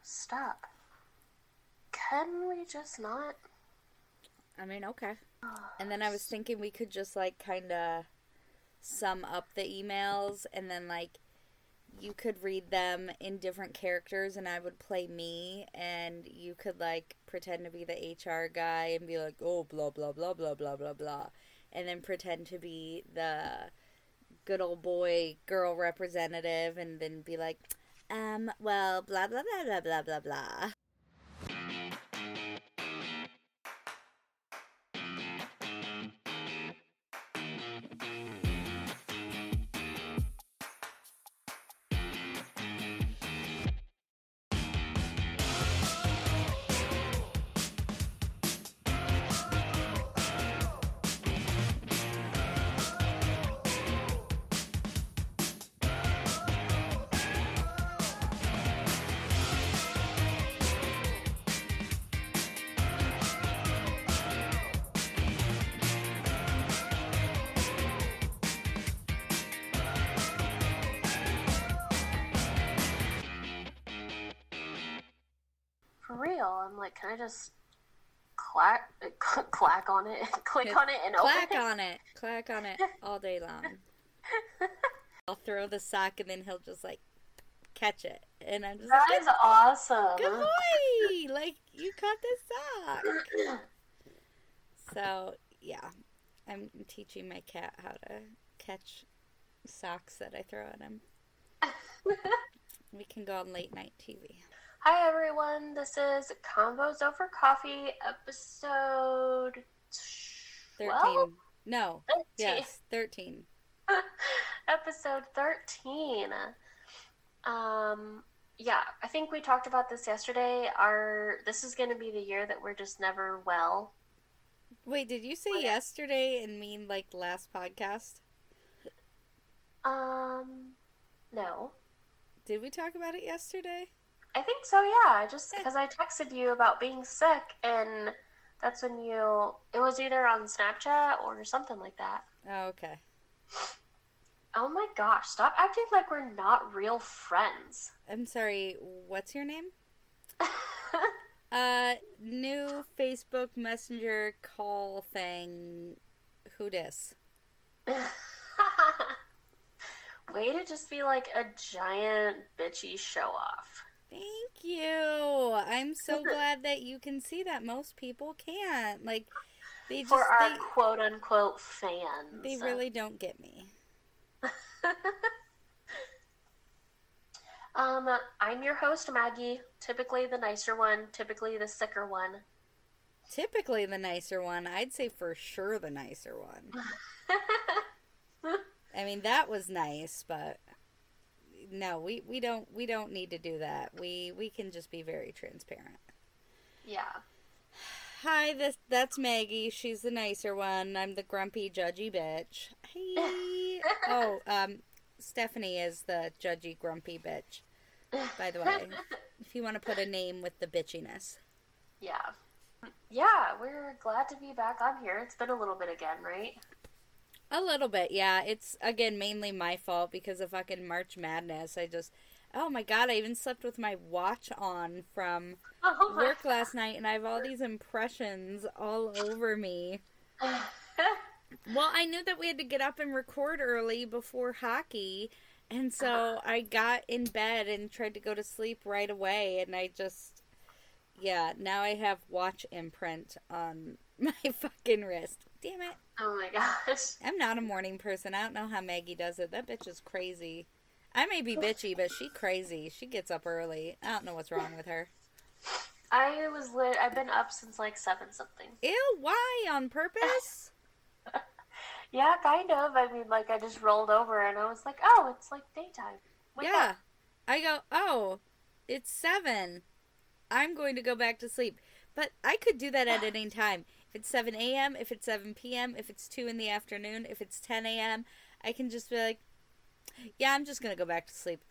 stop. Can we just not? I mean, okay. And then I was thinking we could just, like, kind of sum up the emails, and then, like, you could read them in different characters, and I would play me, and you could, like, pretend to be the HR guy and be like, oh, blah, blah, blah, blah, blah, blah, blah, and then pretend to be the good old boy girl representative, and then be like, well, blah, blah, blah, blah, blah, blah, blah. For real, I'm like, can I just clack on it, click on it, and open it? Clack on it all day long. I'll throw the sock, and then he'll just, like, catch it. And I'm just that like, is awesome. Good boy! Like, you caught the sock. So, yeah. I'm teaching my cat how to catch socks that I throw at him. We can go on late night TV. Hi everyone, this is Combos Over Coffee, episode 13. No. 13. Yes, 13. Episode 13. Yeah, I think we talked about this yesterday. This is going to be the year that we're just never well. Wait, did you say yesterday and mean, like, last podcast? No. Did we talk about it yesterday? I think so, yeah. Just because I texted you about being sick, and that's when it was either on Snapchat or something like that. Oh, okay. Oh my gosh, stop acting like we're not real friends. I'm sorry, what's your name? New Facebook Messenger call thing. Who dis? Way to just be like a giant bitchy show off. Thank you. I'm so glad that you can see that most people can't. Like, they just... For our quote-unquote fans. They really don't get me. I'm your host, Maggie. Typically the nicer one. Typically the sicker one. Typically the nicer one. I'd say for sure the nicer one. I mean, that was nice, but... No, we don't need to do that. We can just be very transparent. Yeah. Hi, that's Maggie. She's the nicer one. I'm the grumpy, judgy bitch. Hey. Oh, Stephanie is the judgy, grumpy bitch. By the way, if you want to put a name with the bitchiness. Yeah. Yeah, we're glad to be back on here. It's been a little bit again, right? A little bit, yeah. It's, again, mainly my fault because of fucking March Madness. Oh my god, I even slept with my watch on from work last night, and I have all these impressions all over me. Well, I knew that we had to get up and record early before hockey, and so I got in bed and tried to go to sleep right away, and now I have watch imprint on my fucking wrist. Damn it. Oh my gosh. I'm not a morning person. I don't know how Maggie does it. That bitch is crazy. I may be bitchy, but she crazy. She gets up early. I don't know what's wrong with her. I've been up since like 7 something. Ew, why? On purpose? Yeah, kind of. I mean, like, I just rolled over and I was like, oh, it's like daytime. Wake up. I go, oh, it's 7. I'm going to go back to sleep. But I could do that at any time. If it's 7 a.m., if it's 7 p.m., if it's 2 in the afternoon, if it's 10 a.m., I can just be like, yeah, I'm just going to go back to sleep.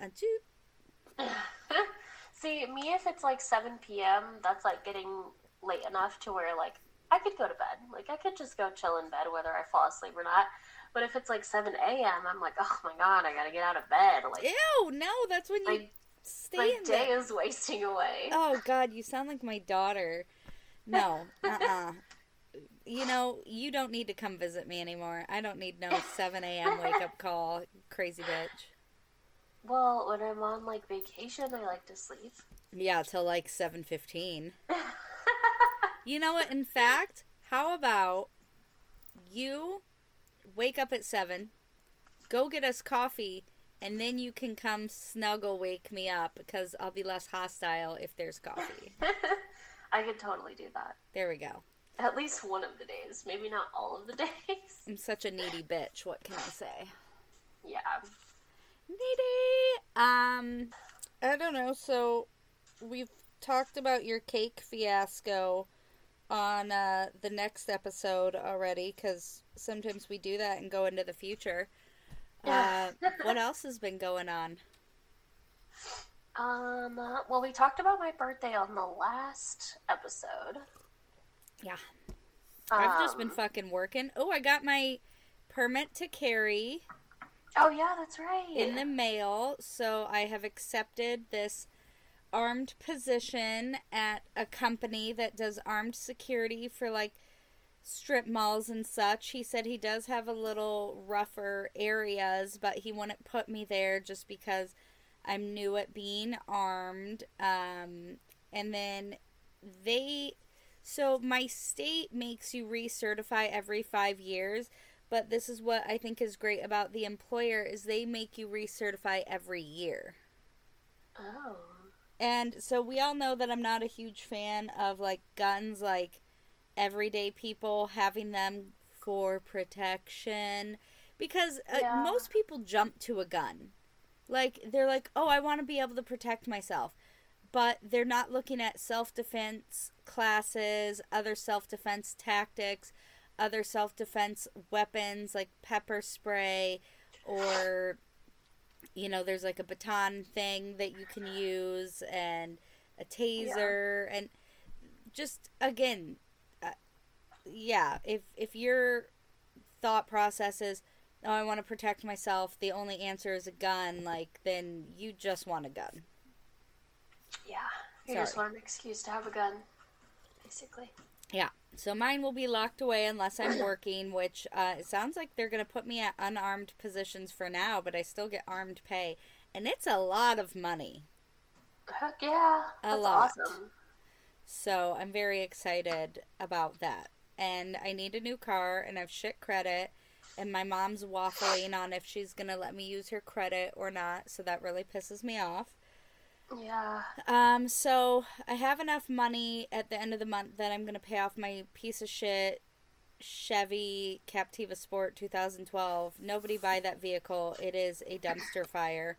See, me, if it's like 7 p.m., that's like getting late enough to where, like, I could go to bed. Like, I could just go chill in bed whether I fall asleep or not. But if it's like 7 a.m., I'm like, oh my god, I gotta get out of bed. Like, ew, no, that's when you Stay my in day there. is wasting away. Oh, God, you sound like my daughter. No, You know, you don't need to come visit me anymore. I don't need no 7 a.m. wake-up call, crazy bitch. Well, when I'm on, like, vacation, I like to sleep. Yeah, till like 7:15. You know what? In fact, how about you wake up at 7, go get us coffee, and then you can come snuggle wake me up because I'll be less hostile if there's coffee. I could totally do that. There we go. At least one of the days. Maybe not all of the days. I'm such a needy bitch. What can I say? Yeah. Needy. I don't know. So we've talked about your cake fiasco on the next episode already, because sometimes we do that and go into the future. What else has been going on? Well, we talked about my birthday on the last episode. Yeah. I've just been fucking working. Oh, I got my permit to carry. Oh, yeah, that's right. In the mail. So I have accepted this armed position at a company that does armed security for, like, strip malls and such. He said he does have a little rougher areas, but he wouldn't put me there just because I'm new at being armed. And then so my state makes you recertify every 5 years, but this is what I think is great about the employer is they make you recertify every year. Oh. And so we all know that I'm not a huge fan of, like, guns, like, everyday people having them for protection, because most people jump to a gun. Like, they're like, oh, I want to be able to protect myself. But they're not looking at self-defense classes, other self-defense tactics, other self-defense weapons like pepper spray, or, you know, there's like a baton thing that you can use, and a taser, and just, again, if your thought process is, oh, I want to protect myself, the only answer is a gun, like, then you just want a gun. Yeah, you just want an excuse to have a gun, basically. Yeah, so mine will be locked away unless I'm working, which it sounds like they're going to put me at unarmed positions for now, but I still get armed pay, and it's a lot of money. Heck yeah, that's awesome. So I'm very excited about that. And I need a new car, and I've shit credit, and my mom's waffling on if she's going to let me use her credit or not, so that really pisses me off. Yeah. So I have enough money at the end of the month that I'm going to pay off my piece of shit Chevy Captiva Sport 2012. Nobody buy that vehicle. It is a dumpster fire.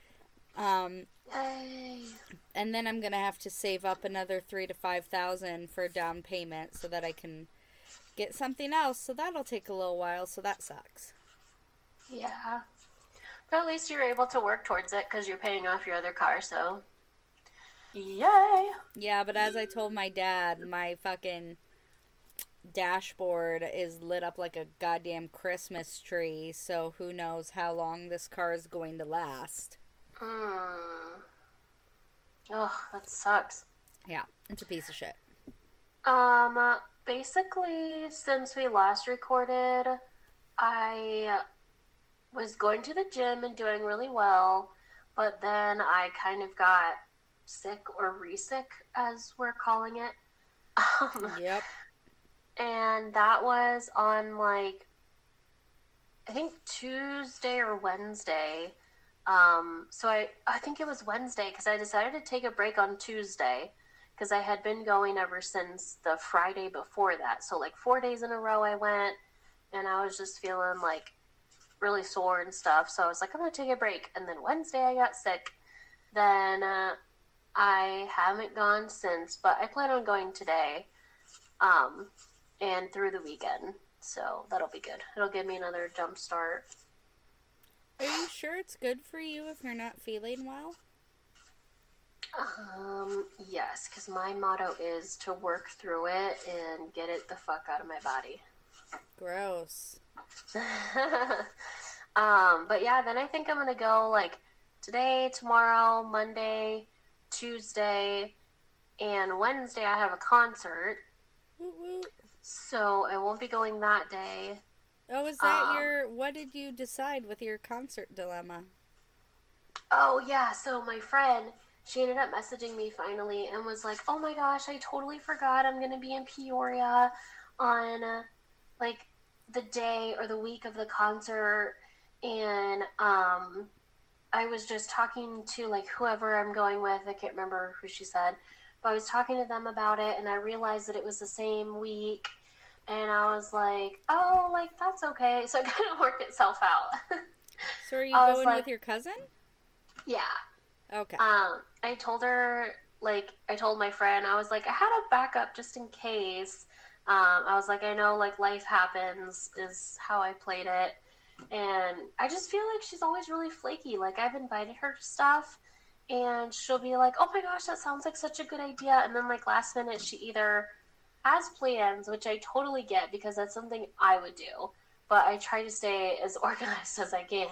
Yay. And then I'm going to have to save up another $3,000 to $5,000 for a down payment so that I can get something else. So that'll take a little while, so that sucks. Yeah. But at least you're able to work towards it because you're paying off your other car, so yay! Yeah, but as I told my dad, my fucking dashboard is lit up like a goddamn Christmas tree, so who knows how long this car is going to last. Oh, that sucks. Yeah, it's a piece of shit. Basically, since we last recorded, I was going to the gym and doing really well, but then I kind of got sick or re-sick, as we're calling it. Yep. And that was on, like, I think Tuesday or Wednesday. So I think it was Wednesday because I decided to take a break on Tuesday because I had been going ever since the Friday before that. So, like, 4 days in a row I went, and I was just feeling, like, really sore and stuff. So I was like, I'm going to take a break. And then Wednesday I got sick. Then I haven't gone since, but I plan on going today and through the weekend. So that'll be good. It'll give me another jump start. Are you sure it's good for you if you're not feeling well? Yes, because my motto is to work through it and get it the fuck out of my body. Gross. But yeah, then I think I'm gonna go, like, today, tomorrow, Monday, Tuesday, and Wednesday I have a concert. So I won't be going that day. Oh, is that what did you decide with your concert dilemma? Oh, yeah, so my friend, she ended up messaging me finally and was like, oh my gosh, I totally forgot I'm going to be in Peoria on, like, the day or the week of the concert, and, I was just talking to, like, whoever I'm going with, I can't remember who she said, but I was talking to them about it, and I realized that it was the same week, and I was like, oh, like, that's okay, so it kind of worked itself out. So are you going with your cousin? Yeah. Okay. I told her, like, I told my friend, I was like, I had a backup just in case. I was like, I know, like, life happens is how I played it. And I just feel like she's always really flaky. Like, I've invited her to stuff, and she'll be like, oh my gosh, that sounds like such a good idea. And then, like, last minute, she either has plans, which I totally get because that's something I would do. But I try to stay as organized as I can.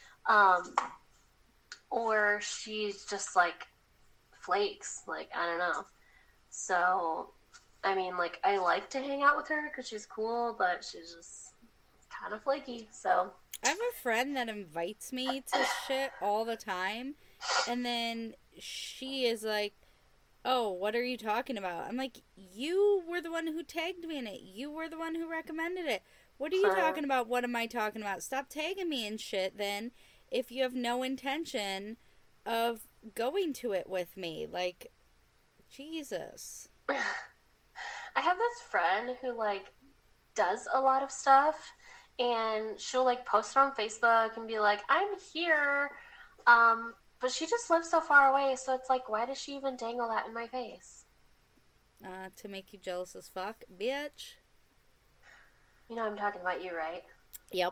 Or she's just, like, flakes. Like, I don't know. So, I mean, like, I like to hang out with her because she's cool, but she's just kind of flaky, so. I have a friend that invites me to shit all the time, and then she is like, oh, what are you talking about? I'm like, you were the one who tagged me in it. You were the one who recommended it. What are you talking about? What am I talking about? Stop tagging me in shit, then, if you have no intention of going to it with me. Like, Jesus. I have this friend who, like, does a lot of stuff, and she'll, like, post it on Facebook and be like, I'm here, but she just lives so far away, so it's like, why does she even dangle that in my face? To make you jealous as fuck, bitch. You know I'm talking about you, right? Yep.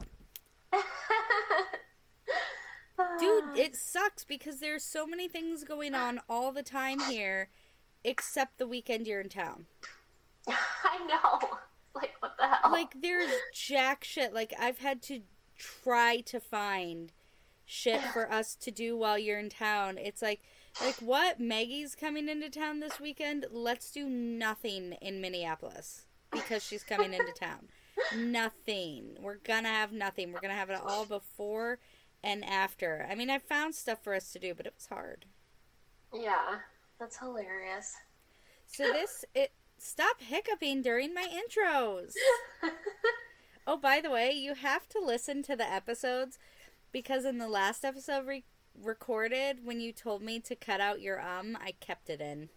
Dude, it sucks because there's so many things going on all the time here, except the weekend you're in town. I know. Like, what the hell? Like, there's jack shit. Like, I've had to try to find shit for us to do while you're in town. It's like, what? Maggie's coming into town this weekend? Let's do nothing in Minneapolis because she's coming into town. Nothing. We're gonna have nothing. We're gonna have it all before and after. I mean, I found stuff for us to do, but it was hard. Yeah, that's hilarious. So stop hiccuping during my intros. Oh, by the way, you have to listen to the episodes because in the last episode recorded, when you told me to cut out your I kept it in.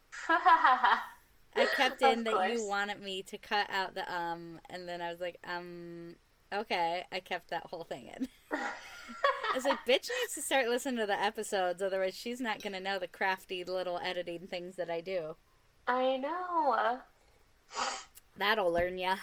I kept in that you wanted me to cut out the and then I was like, okay, I kept that whole thing in. I was like, bitch needs to start listening to the episodes, otherwise she's not going to know the crafty little editing things that I do. I know. That'll learn ya.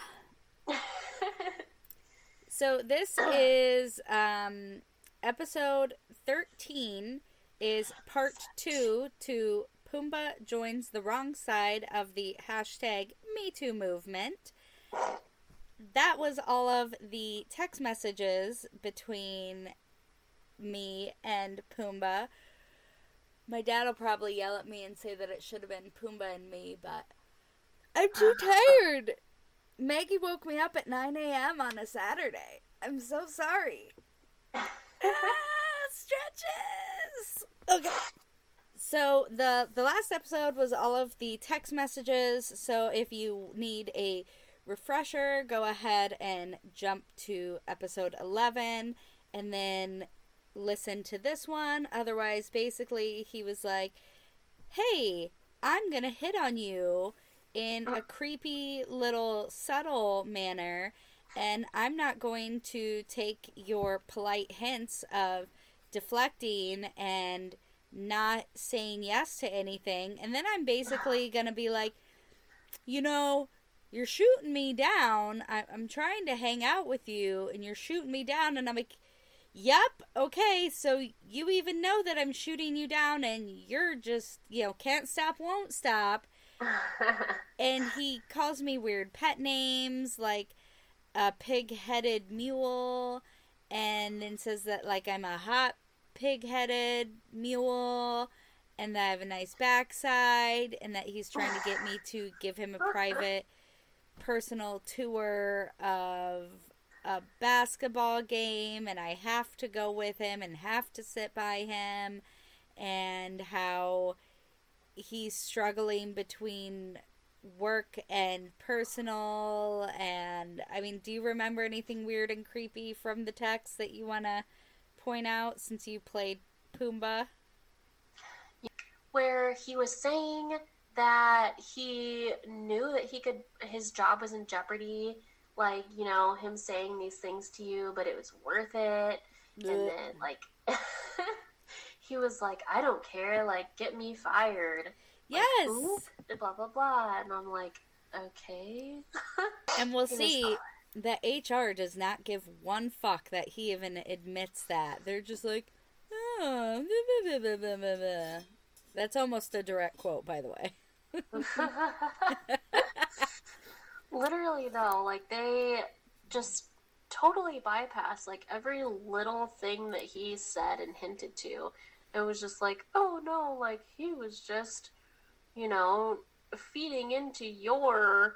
So this is episode 13 is part 2 to Pumbaa joins the wrong side of the hashtag #MeToo movement. That was all of the text messages between me and Pumbaa. My dad will probably yell at me and say that it should have been Pumbaa and me, but I'm too tired. Maggie woke me up at 9 a.m. on a Saturday. I'm so sorry. Stretches! Okay. So the last episode was all of the text messages, so if you need a refresher, go ahead and jump to episode 11, and then listen to this one. Otherwise, basically, he was like, hey, I'm gonna hit on you in a creepy little subtle manner, and I'm not going to take your polite hints of deflecting and not saying yes to anything, and then I'm basically gonna be like, you know, you're shooting me down, I'm trying to hang out with you, and you're shooting me down, and I'm like, yep, okay, so you even know that I'm shooting you down, and you're just, can't stop, won't stop. And he calls me weird pet names, like a pig-headed mule, and then says that, like, I'm a hot pig-headed mule, and that I have a nice backside, and that he's trying to get me to give him a private personal tour of a basketball game, and I have to go with him and have to sit by him, and how he's struggling between work and personal. And I mean, do you remember anything weird and creepy from the text that you want to point out since you played Pumbaa? Where he was saying that he knew that his job was in jeopardy, like, you know, him saying these things to you, but it was worth it. And then, like, he was like, I don't care, like, get me fired. Yes. Like, blah, blah, blah. And I'm like, okay. And we'll see that HR does not give one fuck that he even admits that. They're just like, oh, blah, blah, blah, blah, blah. That's almost a direct quote, by the way. Literally, though, like, they just totally bypassed, like, every little thing that he said and hinted to. It was just like, oh, no, like, he was just, you know, feeding into your,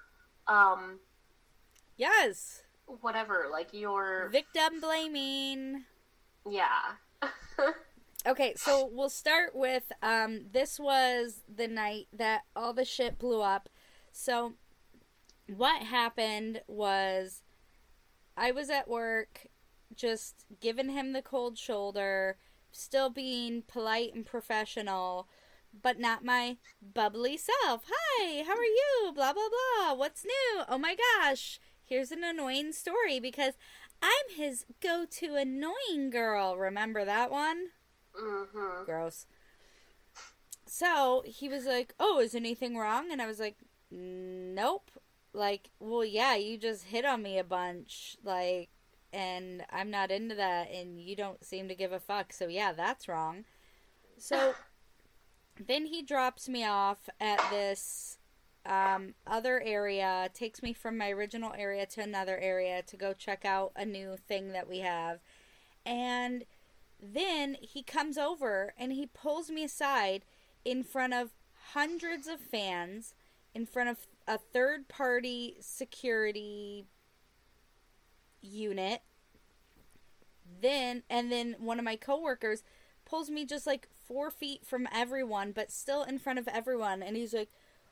yes. Whatever, like, your... victim blaming. Yeah. Okay, so we'll start with, this was the night that all the shit blew up. So, what happened was, I was at work, just giving him the cold shoulder, still being polite and professional, but not my bubbly self. Hi, how are you? Blah, blah, blah. What's new? Oh my gosh. Here's an annoying story because I'm his go-to annoying girl. Remember that one? Mm-hmm. Gross. So he was like, oh, is anything wrong? And I was like, nope. Like, well, yeah, you just hit on me a bunch. Like, and I'm not into that. And you don't seem to give a fuck. So yeah, that's wrong. So then he drops me off at this other area, takes me from my original area to another area to go check out a new thing that we have. And then he comes over and he pulls me aside in front of hundreds of fans, in front of a third-party security unit. Then one of my coworkers pulls me just like 4 feet from everyone, but still in front of everyone. And he's like,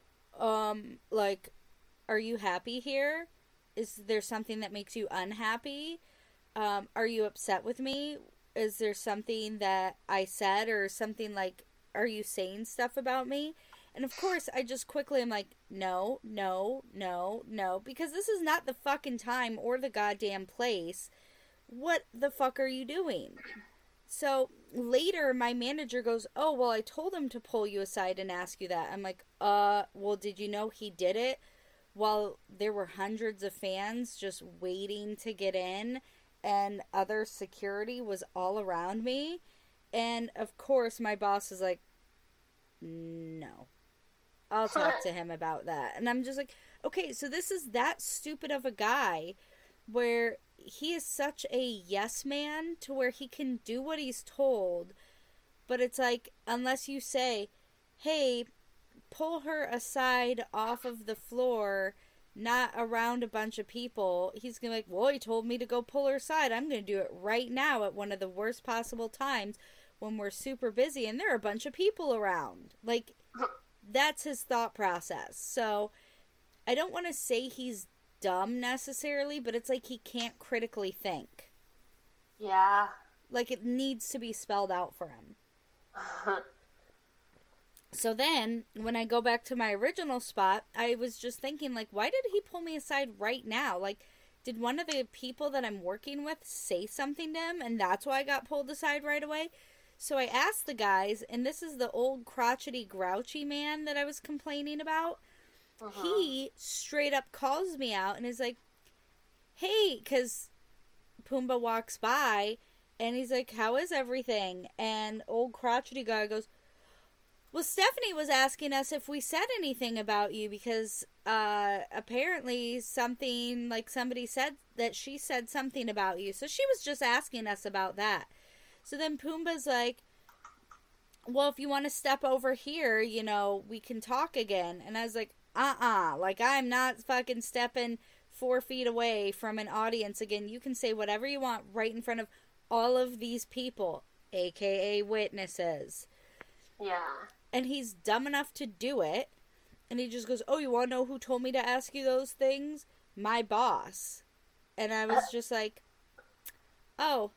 are you happy here? Is there something that makes you unhappy? Are you upset with me? Is there something that I said or something like, are you saying stuff about me? And of course, I just quickly am like, no, no, no, no, because this is not the fucking time or the goddamn place. What the fuck are you doing? So later, my manager goes, oh, well, I told him to pull you aside and ask you that. I'm like, well, did you know he did it while there were hundreds of fans just waiting to get in? And other security was all around me. And, of course, my boss is like, no. I'll talk to him about that. And I'm just like, okay, so this is that stupid of a guy where he is such a yes man to where he can do what he's told. But it's like, unless you say, hey, pull her aside off of the floor, not around a bunch of people, he's gonna be like, well, he told me to go pull her aside. I'm gonna do it right now at one of the worst possible times when we're super busy and there are a bunch of people around. Like, that's his thought process. So I don't want to say he's dumb necessarily, but it's like he can't critically think. Yeah. Like, it needs to be spelled out for him. So then, when I go back to my original spot, I was just thinking, like, why did he pull me aside right now? Like, did one of the people that I'm working with say something to him, and that's why I got pulled aside right away? So I asked the guys, and this is the old crotchety, grouchy man that I was complaining about. He straight up calls me out and is like, hey, because Pumbaa walks by, and he's like, how is everything? And old crotchety guy goes, well, Stephanie was asking us if we said anything about you because apparently somebody said that she said something about you. So she was just asking us about that. So then Pumbaa's like, well, if you want to step over here, you know, we can talk again. And I was like, like, I'm not fucking stepping 4 feet away from an audience again. You can say whatever you want right in front of all of these people, aka witnesses. Yeah. And he's dumb enough to do it. And he just goes, oh, you want to know who told me to ask you those things? My boss. And I was just like, oh,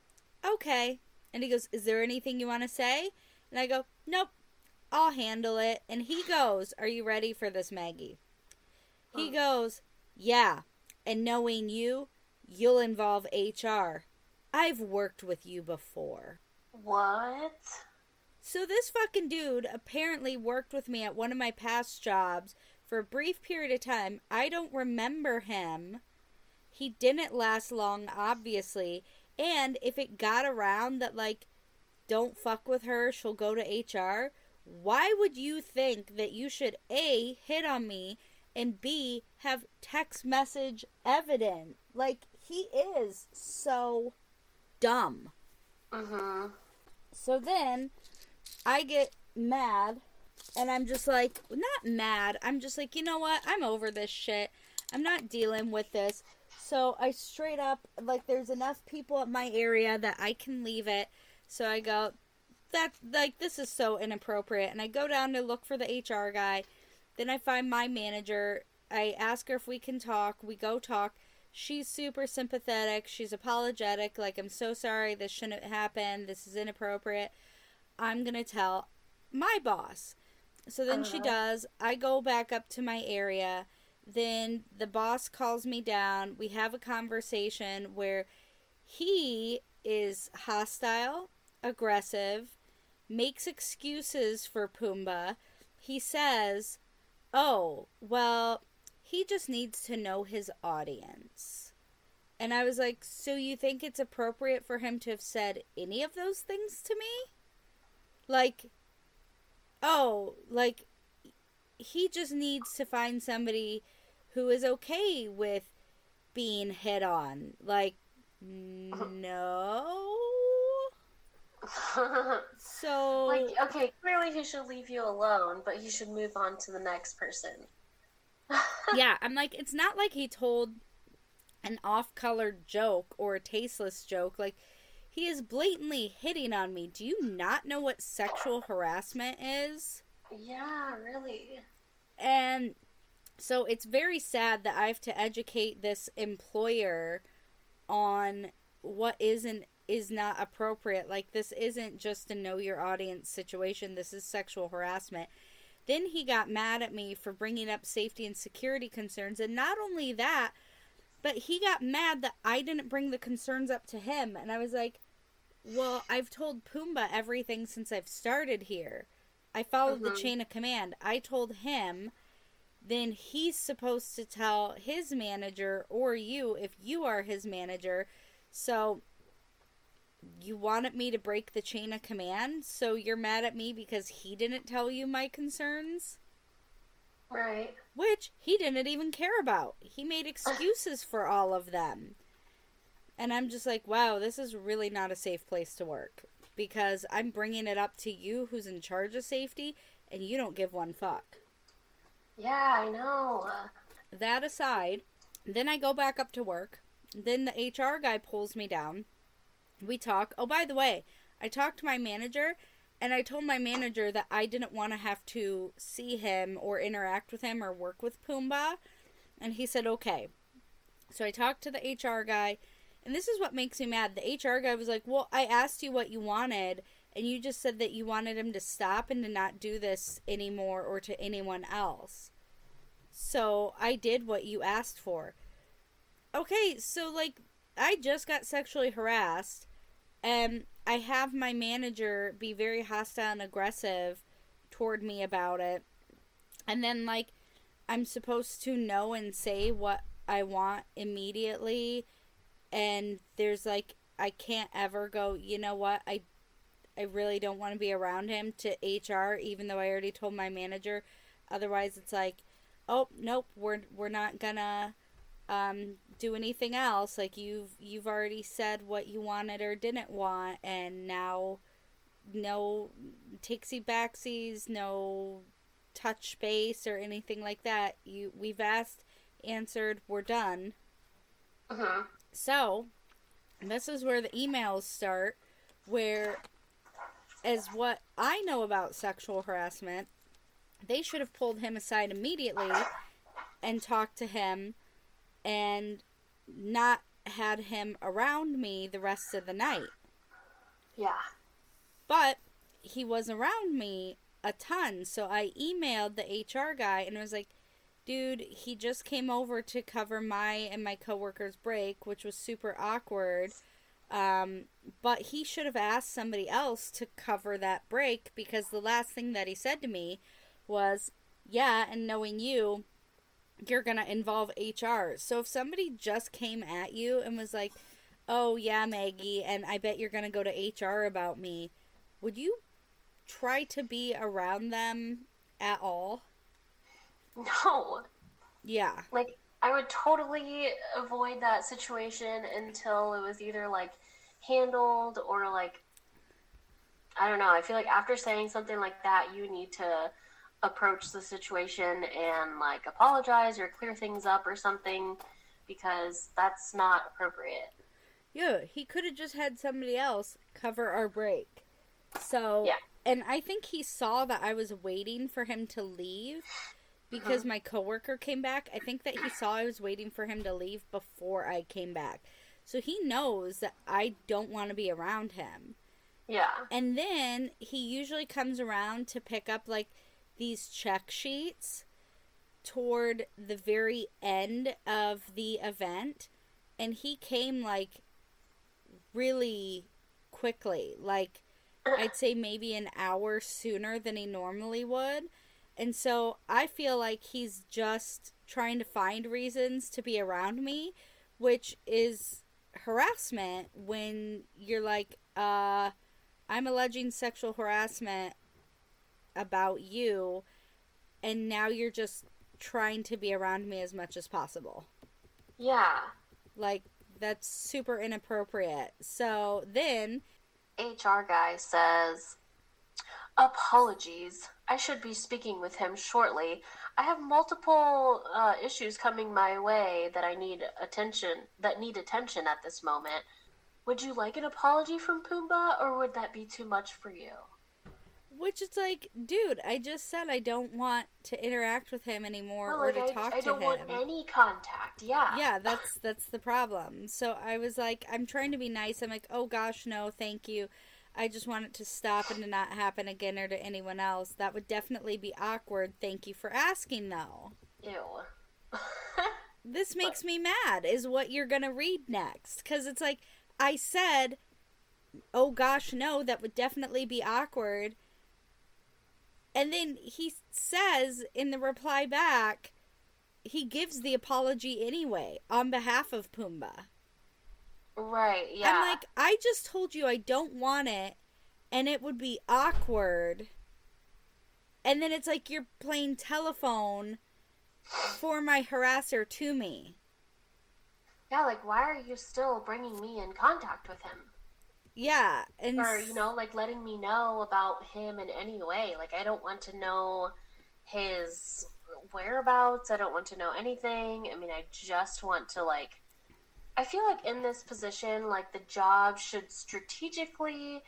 okay. And he goes, is there anything you want to say? And I go, nope, I'll handle it. And he goes, are you ready for this, Maggie? He goes, yeah. And knowing you, you'll involve HR. I've worked with you before. What? So this fucking dude apparently worked with me at one of my past jobs for a brief period of time. I don't remember him. He didn't last long, obviously. And if it got around that, like, don't fuck with her, she'll go to HR, why would you think that you should, A, hit on me, and B, have text message evidence? Like, he is so dumb. Mm-hmm. So then I get mad, and I'm just like, not mad, I'm just like, you know what, I'm over this shit. I'm not dealing with this. So I straight up, like, there's enough people at my area that I can leave it. So I go, this is so inappropriate. And I go down to look for the HR guy. Then I find my manager. I ask her if we can talk. We go talk. She's super sympathetic. She's apologetic. Like, I'm so sorry. This shouldn't happen. This is inappropriate. I'm going to tell my boss. So then she does. I go back up to my area. Then the boss calls me down. We have a conversation where he is hostile, aggressive, makes excuses for Pumbaa. He says, oh, well, he just needs to know his audience. And I was like, so you think it's appropriate for him to have said any of those things to me? Like, oh, like, he just needs to find somebody who is okay with being hit on. Like, no. So, like, okay, clearly he should leave you alone, but he should move on to the next person. Yeah, I'm like, it's not like he told an off-colored joke or a tasteless joke. Like, he is blatantly hitting on me. Do you not know what sexual harassment is? Yeah, really. And so it's very sad that I have to educate this employer on what is and is not appropriate. Like, this isn't just a know your audience situation. This is sexual harassment. Then he got mad at me for bringing up safety and security concerns. And not only that, but he got mad that I didn't bring the concerns up to him. And I was like, well, I've told Pumbaa everything since I've started here. I followed the chain of command. I told him. Then he's supposed to tell his manager or you if you are his manager. So you wanted me to break the chain of command? So you're mad at me because he didn't tell you my concerns? Right. Which he didn't even care about. He made excuses for all of them. And I'm just like, wow, this is really not a safe place to work. Because I'm bringing it up to you who's in charge of safety, and you don't give one fuck. Yeah, I know. That aside, then I go back up to work. Then the HR guy pulls me down. We talk. Oh, by the way, I talked to my manager, and I told my manager that I didn't want to have to see him or interact with him or work with Pumbaa. And he said, okay. So I talked to the HR guy, and this is what makes me mad. The HR guy was like, well, I asked you what you wanted, and you just said that you wanted him to stop and to not do this anymore or to anyone else. So I did what you asked for. Okay, so, like, I just got sexually harassed, and I have my manager be very hostile and aggressive toward me about it. And then, like, I'm supposed to know and say what I want immediately. And there's, like, I can't ever go, you know what, I really don't want to be around him to HR, even though I already told my manager. Otherwise, it's like, oh, nope, we're not gonna do anything else. Like, you've already said what you wanted or didn't want, and now no takesy backsies, no touch base or anything like that. We've asked, answered, we're done. So this is where the emails start, where, as what I know about sexual harassment, they should have pulled him aside immediately and talked to him and not had him around me the rest of the night. Yeah. But he was around me a ton, so I emailed the HR guy and was like, dude, he just came over to cover my and my coworker's break, which was super awkward. But he should have asked somebody else to cover that break, because the last thing that he said to me was, yeah, and knowing you, you're going to involve HR. So if somebody just came at you and was like, oh, yeah, Maggie, and I bet you're going to go to HR about me, would you try to be around them at all? No. Yeah. Like, I would totally avoid that situation until it was either, like, handled or, like, I don't know. I feel like after saying something like that, you need to approach the situation and, like, apologize or clear things up or something, because that's not appropriate. Yeah, he could have just had somebody else cover our break. So, yeah. And I think he saw that I was waiting for him to leave because my coworker came back. I think that he saw I was waiting for him to leave before I came back. So he knows that I don't want to be around him. Yeah. And then he usually comes around to pick up, like, these check sheets toward the very end of the event. And he came, like, really quickly. Like, I'd say maybe an hour sooner than he normally would. And so I feel like he's just trying to find reasons to be around me, which is harassment when you're like, I'm alleging sexual harassment about you, and now you're just trying to be around me as much as possible. Yeah. Like, that's super inappropriate. So then HR guy says, apologies. I should be speaking with him shortly. I have multiple issues coming my way that need attention at this moment. Would you like an apology from Pumbaa, or would that be too much for you? Which is like, dude, I just said I don't want to interact with him anymore or to talk to him. I don't want any contact, yeah. Yeah, that's the problem. So I was like, I'm trying to be nice. I'm like, oh gosh, no, thank you. I just want it to stop and to not happen again or to anyone else. That would definitely be awkward. Thank you for asking, though. Ew. This makes me mad, is what you're going to read next. Because it's like, I said, oh gosh, no, that would definitely be awkward. And then he says in the reply back, he gives the apology anyway on behalf of Pumbaa. Right, yeah. I'm like, I just told you I don't want it, and it would be awkward. And then it's like you're playing telephone for my harasser to me. Yeah, like, why are you still bringing me in contact with him? Yeah, and or, like, letting me know about him in any way. Like, I don't want to know his whereabouts. I don't want to know anything. I mean, I just want to, like, I feel like in this position, like, the job should strategically,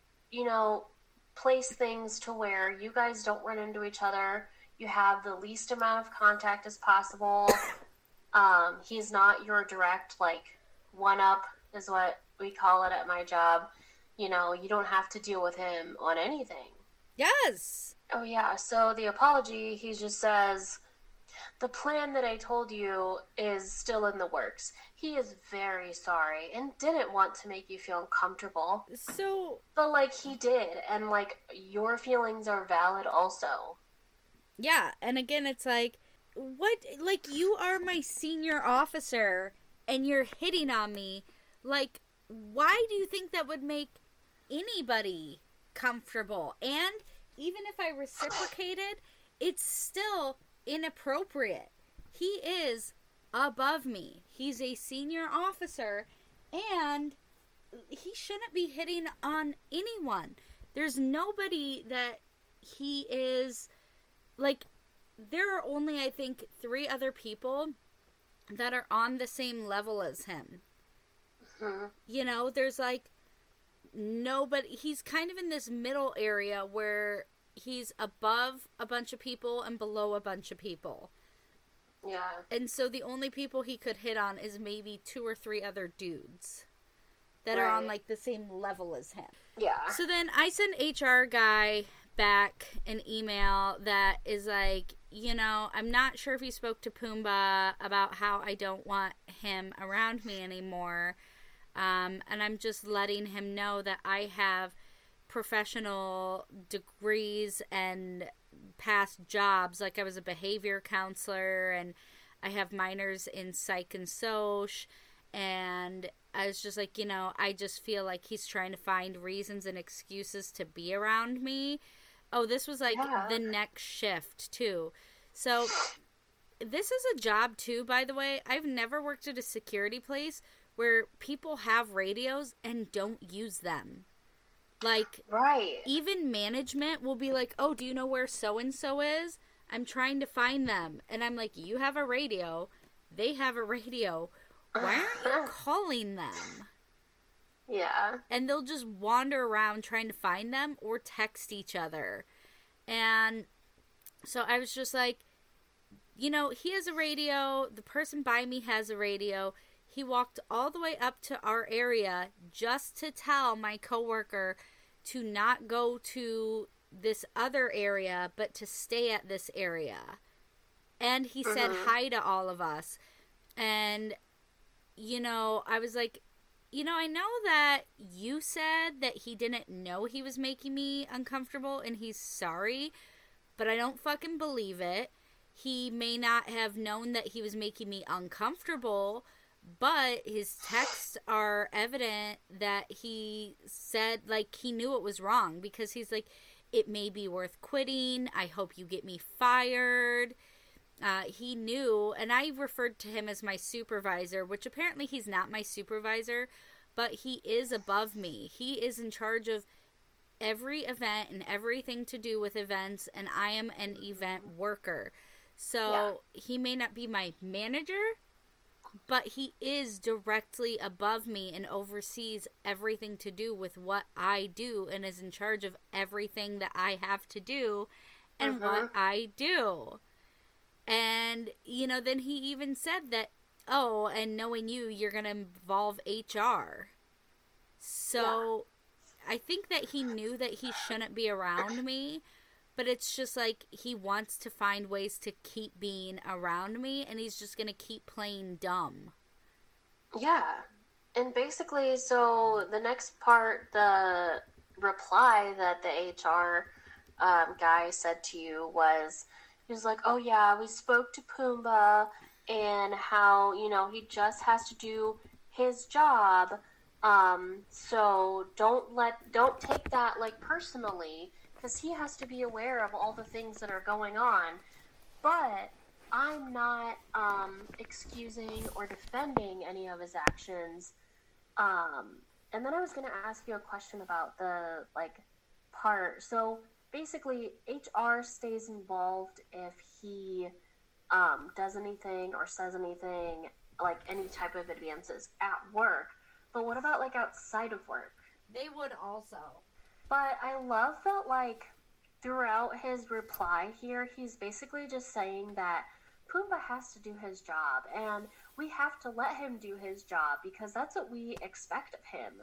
place things to where you guys don't run into each other. You have the least amount of contact as possible. He's not your direct, like, one-up is what we call it at my job. You don't have to deal with him on anything. Yes. Oh, yeah. So the apology, he just says, the plan that I told you is still in the works. He is very sorry and didn't want to make you feel uncomfortable. But, like, he did. And, like, your feelings are valid also. Yeah. And again, it's like, what? Like, you are my senior officer and you're hitting on me. Like, why do you think that would make anybody comfortable? And even if I reciprocated, it's still inappropriate. He is above me. He's a senior officer, and he shouldn't be hitting on anyone. There's nobody that he is, like, there are only, I think, 3 other people that are on the same level as him. Mm-hmm. You know, there's, like, nobody. He's kind of in this middle area where he's above a bunch of people and below a bunch of people. Yeah. And so the only people he could hit on is maybe 2 or 3 other dudes that are on, like, the same level as him. Yeah. So then I send HR guy back an email that is like, you know, I'm not sure if he spoke to Pumbaa about how I don't want him around me anymore. And I'm just letting him know that I have professional degrees and past jobs. Like, I was a behavior counselor, and I have minors in psych and soc. And I was just like, you know, I just feel like he's trying to find reasons and excuses to be around me. Oh, this was like the next shift, too. So this is a job, too, by the way. I've never worked at a security place where people have radios and don't use them. Like, even management will be like, oh, do you know where so-and-so is? I'm trying to find them. And I'm like, you have a radio. They have a radio. Why aren't you calling them? Yeah. And they'll just wander around trying to find them or text each other. And so I was just like, you know, he has a radio. The person by me has a radio. He walked all the way up to our area just to tell my coworker to not go to this other area, but to stay at this area. And he said hi to all of us. And, you know, I was like, you know, I know that you said that he didn't know he was making me uncomfortable and he's sorry, but I don't fucking believe it. He may not have known that he was making me uncomfortable, but his texts are evident that he said, like, he knew it was wrong, because he's like, it may be worth quitting. I hope you get me fired. He knew, and I referred to him as my supervisor, which apparently he's not my supervisor, but he is above me. He is in charge of every event and everything to do with events, and I am an event worker. So he may not be my manager, but he is directly above me and oversees everything to do with what I do and is in charge of everything that I have to do and what I do. And, you know, then he even said that, oh, and knowing you, you're going to involve HR. So I think that he knew that he shouldn't be around me, but it's just like he wants to find ways to keep being around me, and he's just going to keep playing dumb. Yeah. And basically, so the next part, the reply that the HR guy said to you was, he was like, oh yeah, we spoke to Pumbaa and how, you know, he just has to do his job. So don't take that like personally, because he has to be aware of all the things that are going on. But I'm not excusing or defending any of his actions. And then I was going to ask you a question about the like part. So basically, HR stays involved if he does anything or says anything, like any type of advances at work. But what about like outside of work? They would also. But I love that, like, throughout his reply here, he's basically just saying that Pumbaa has to do his job, and we have to let him do his job because that's what we expect of him.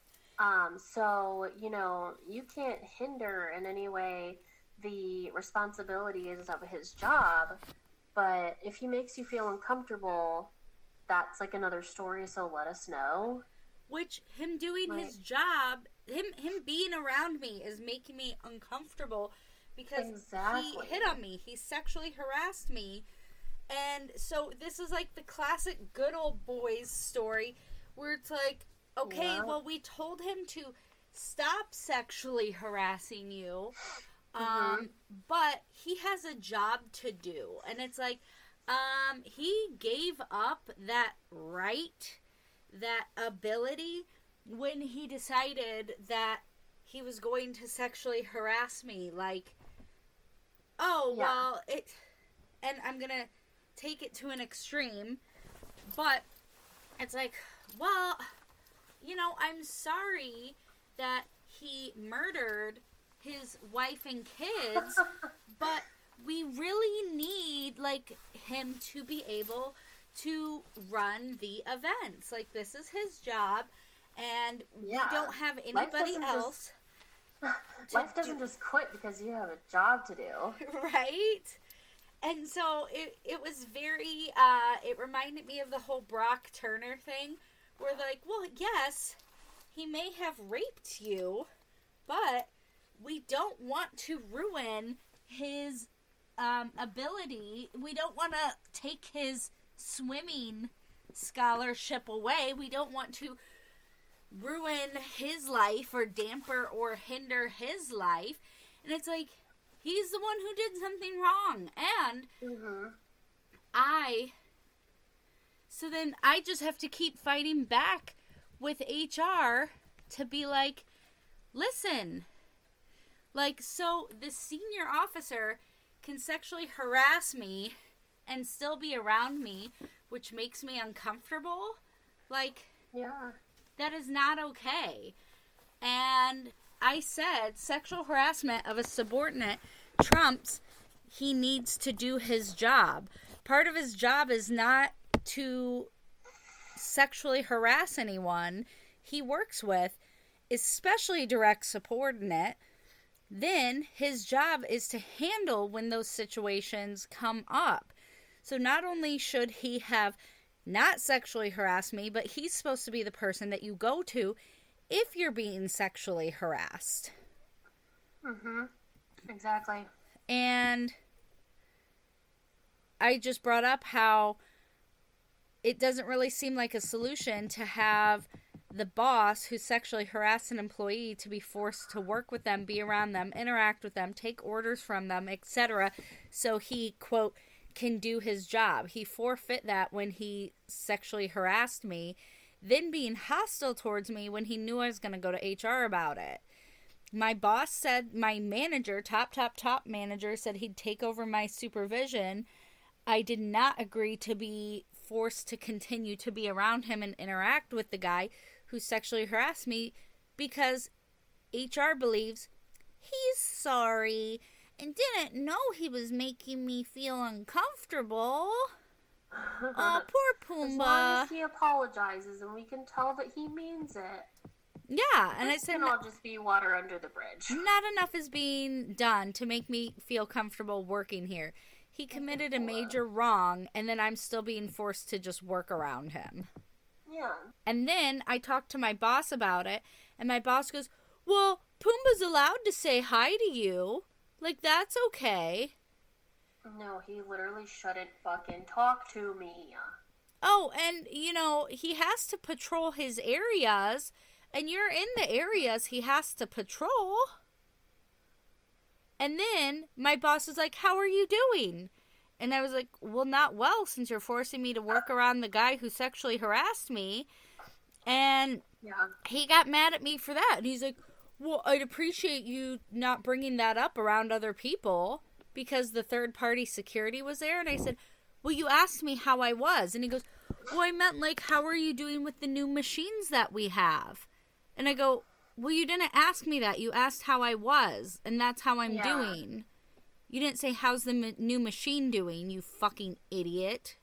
So, you know, you can't hinder in any way the responsibilities of his job, but if he makes you feel uncomfortable, that's like another story, so let us know. Which, him doing his job, him being around me is making me uncomfortable because he hit on me. He sexually harassed me. And so this is like the classic good old boys story where it's like, okay, well, we told him to stop sexually harassing you, but he has a job to do. And it's like, He gave up that right, that ability, when he decided that he was going to sexually harass me. Like, oh, yeah. Well, and I'm gonna take it to an extreme, but it's like, well, I'm sorry that he murdered his wife and kids, but we really need, like, him to be able to run the events. Like, this is his job, and we don't have anybody else. Life doesn't just quit because you have a job to do. Right? And so it was very, it reminded me of the whole Brock Turner thing, where they're like, well, yes, he may have raped you, but we don't want to ruin his ability. We don't want to take his swimming scholarship away. We don't want to ruin his life or damper or hinder his life. And it's like, he's the one who did something wrong. And so then I just have to keep fighting back with HR to be like, listen, like, so the senior officer can sexually harass me and still be around me, which makes me uncomfortable. Like, yeah, that is not okay. And I said sexual harassment of a subordinate trumps he needs to do his job. Part of his job is not to sexually harass anyone he works with, especially direct subordinate. Then his job is to handle when those situations come up. So not only should he have not sexually harassed me, but he's supposed to be the person that you go to if you're being sexually harassed. Exactly. And I just brought up how it doesn't really seem like a solution to have the boss who sexually harassed an employee to be forced to work with them, be around them, interact with them, take orders from them, etc. So he, quote, can do his job. He forfeit that when he sexually harassed me, then being hostile towards me when he knew I was going to go to HR about it. My boss said, my manager, top manager, said he'd take over my supervision. I did not agree to be forced to continue to be around him and interact with the guy who sexually harassed me because HR believes he's sorry and didn't know he was making me feel uncomfortable. Oh, poor Pumbaa. As long as he apologizes and we can tell that he means it. Yeah, and I said, it'll just be water under the bridge. Not enough is being done to make me feel comfortable working here. He committed a major wrong, and then I'm still being forced to just work around him. Yeah. And then I talked to my boss about it, and my boss goes, well, Pumbaa's allowed to say hi to you. Like, that's okay. No, he literally shouldn't fucking talk to me. Oh, and, he has to patrol his areas, and you're in the areas he has to patrol. And then my boss was like, how are you doing? And I was like, well, not well, since you're forcing me to work around the guy who sexually harassed me. And he got mad at me for that. And he's like, well, I'd appreciate you not bringing that up around other people because the third-party security was there. And I said, well, you asked me how I was. And he goes, well, I meant, like, how are you doing with the new machines that we have? And I go, well, you didn't ask me that. You asked how I was, and that's how I'm doing. You didn't say, how's the new machine doing, you fucking idiot.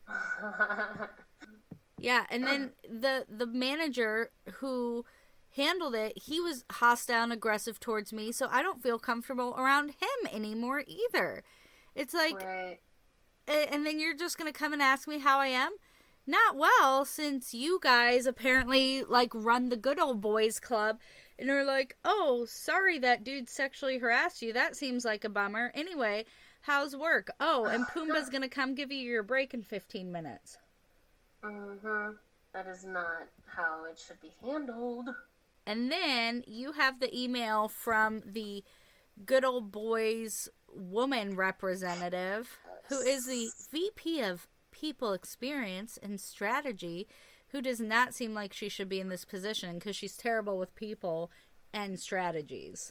Yeah, and then the manager who handled it, he was hostile and aggressive towards me, so I don't feel comfortable around him anymore either. It's like, right. And then you're just going to come and ask me how I am? Not well, since you guys apparently, like, run the good old boys club and are like, oh, sorry that dude sexually harassed you. That seems like a bummer. Anyway, how's work? Oh, and Pumbaa's gonna come give you your break in 15 minutes. That is not how it should be handled. And then you have the email from the good old boys woman representative who is the VP of People Experience and Strategy, who does not seem like she should be in this position because she's terrible with people and strategies.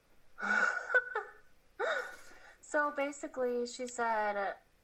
So basically, she said,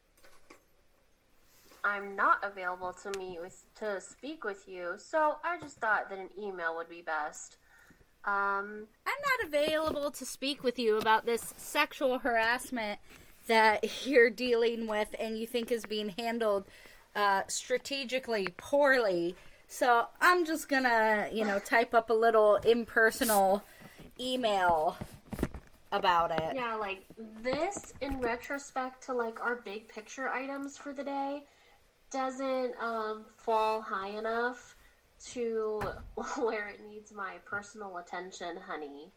I'm not available to speak with you, so I just thought that an email would be best. I'm not available to speak with you about this sexual harassment that you're dealing with and you think is being handled strategically poorly. So I'm just gonna, type up a little impersonal email about it. Yeah, like, this, in retrospect to, like, our big picture items for the day, doesn't fall high enough to where it needs my personal attention, honey.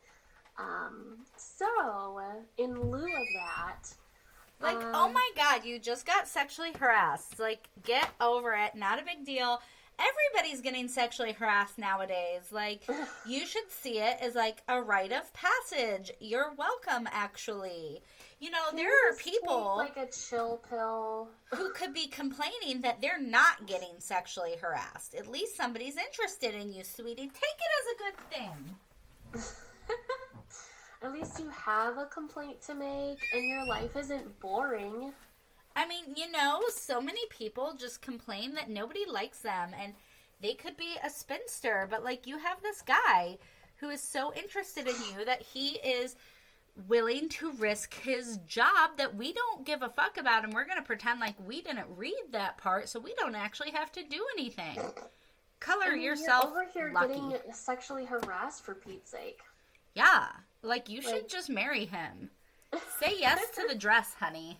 So, in lieu of that... Like, oh my god, you just got sexually harassed. Like, get over it. Not a big deal. Everybody's getting sexually harassed nowadays. Like, you should see it as, like, a rite of passage. You're welcome, actually. There are people... like a chill pill. Who could be complaining that they're not getting sexually harassed. At least somebody's interested in you, sweetie. Take it as a good thing. At least you have a complaint to make, and your life isn't boring. I mean, so many people just complain that nobody likes them, and they could be a spinster, but, like, you have this guy who is so interested in you that he is willing to risk his job that we don't give a fuck about, and we're going to pretend like we didn't read that part, so we don't actually have to do anything. Color yourself you're over here lucky. Getting sexually harassed, for Pete's sake. Yeah, like, you should just marry him. Say yes to the dress, honey.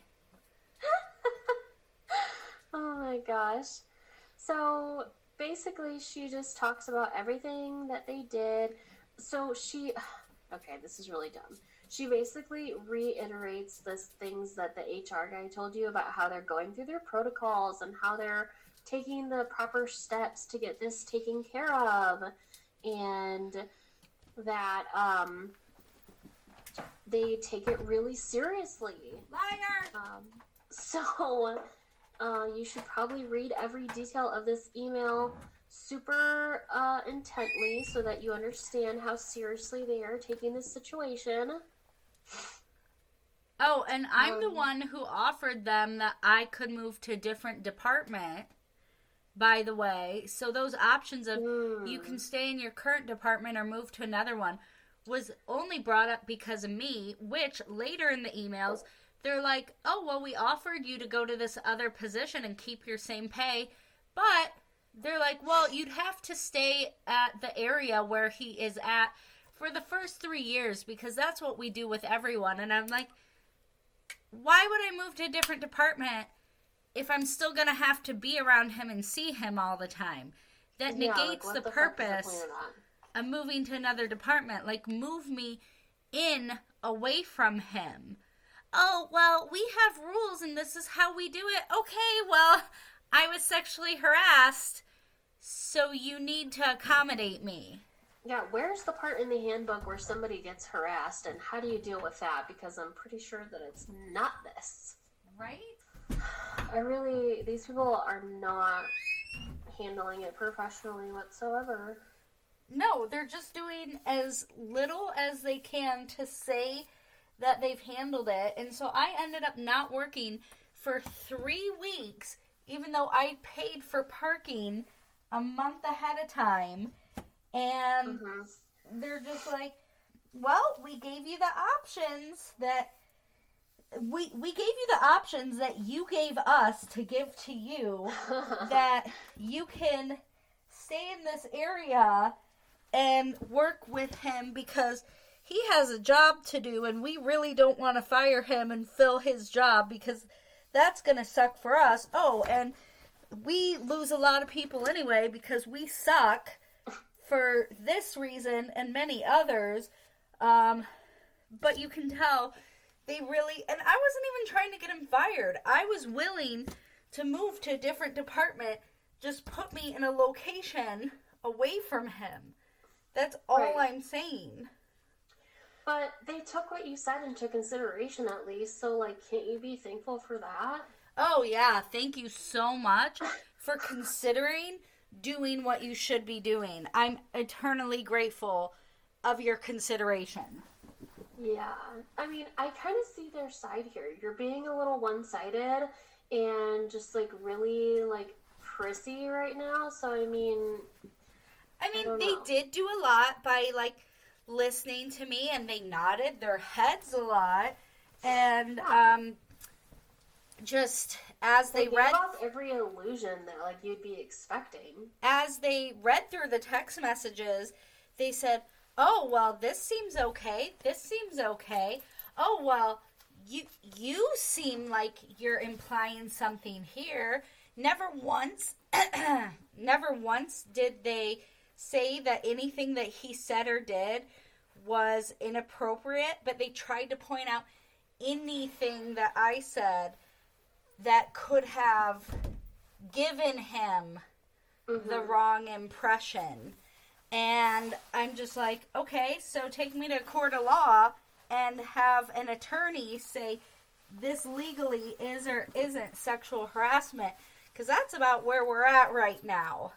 Oh my gosh. So, basically, she just talks about everything that they did. So, okay, this is really dumb. She basically reiterates the things that the HR guy told you about how they're going through their protocols and how they're taking the proper steps to get this taken care of. And that, they take it really seriously. Liar! So, you should probably read every detail of this email super intently so that you understand how seriously they are taking this situation. Oh, and I'm the one who offered them that I could move to a different department, by the way. So those options of you can stay in your current department or move to another one was only brought up because of me, which later in the emails, they're like, oh, well, we offered you to go to this other position and keep your same pay, but they're like, well, you'd have to stay at the area where he is at for the first 3 years because that's what we do with everyone. And I'm like, why would I move to a different department if I'm still going to have to be around him and see him all the time? That negates the purpose of moving to another department. Like, move me in away from him. Oh, well, we have rules and this is how we do it. Okay, well, I was sexually harassed, so you need to accommodate me. Yeah, where's the part in the handbook where somebody gets harassed and how do you deal with that? Because I'm pretty sure that it's not this. Right? These people are not handling it professionally whatsoever. No, they're just doing as little as they can to say that they've handled it. And so I ended up not working for 3 weeks, even though I paid for parking a month ahead of time. And they're just like, well, we gave you the options that we gave you the options that you gave us to give to you, that you can stay in this area and work with him because he has a job to do and we really don't want to fire him and fill his job because that's going to suck for us. Oh, and we lose a lot of people anyway because we suck for this reason and many others. But you can tell they really, and I wasn't even trying to get him fired. I was willing to move to a different department. Just put me in a location away from him. That's all I'm saying. But they took what you said into consideration at least, so, like, can't you be thankful for that? Oh, yeah. Thank you so much for considering doing what you should be doing. I'm eternally grateful of your consideration. Yeah. I mean, I kind of see their side here. You're being a little one-sided and just, like, really, like, prissy right now, so, I mean, they did do a lot by, like, listening to me, and they nodded their heads a lot. And, just as they read off every illusion that, like, you'd be expecting. As they read through the text messages, they said, "Oh, well, this seems okay. This seems okay. Oh, well, you seem like you're implying something here." Never once never once did they say that anything that he said or did was inappropriate, but they tried to point out anything that I said that could have given him the wrong impression. And I'm just like, okay, so take me to a court of law and have an attorney say this legally is or isn't sexual harassment, because that's about where we're at right now.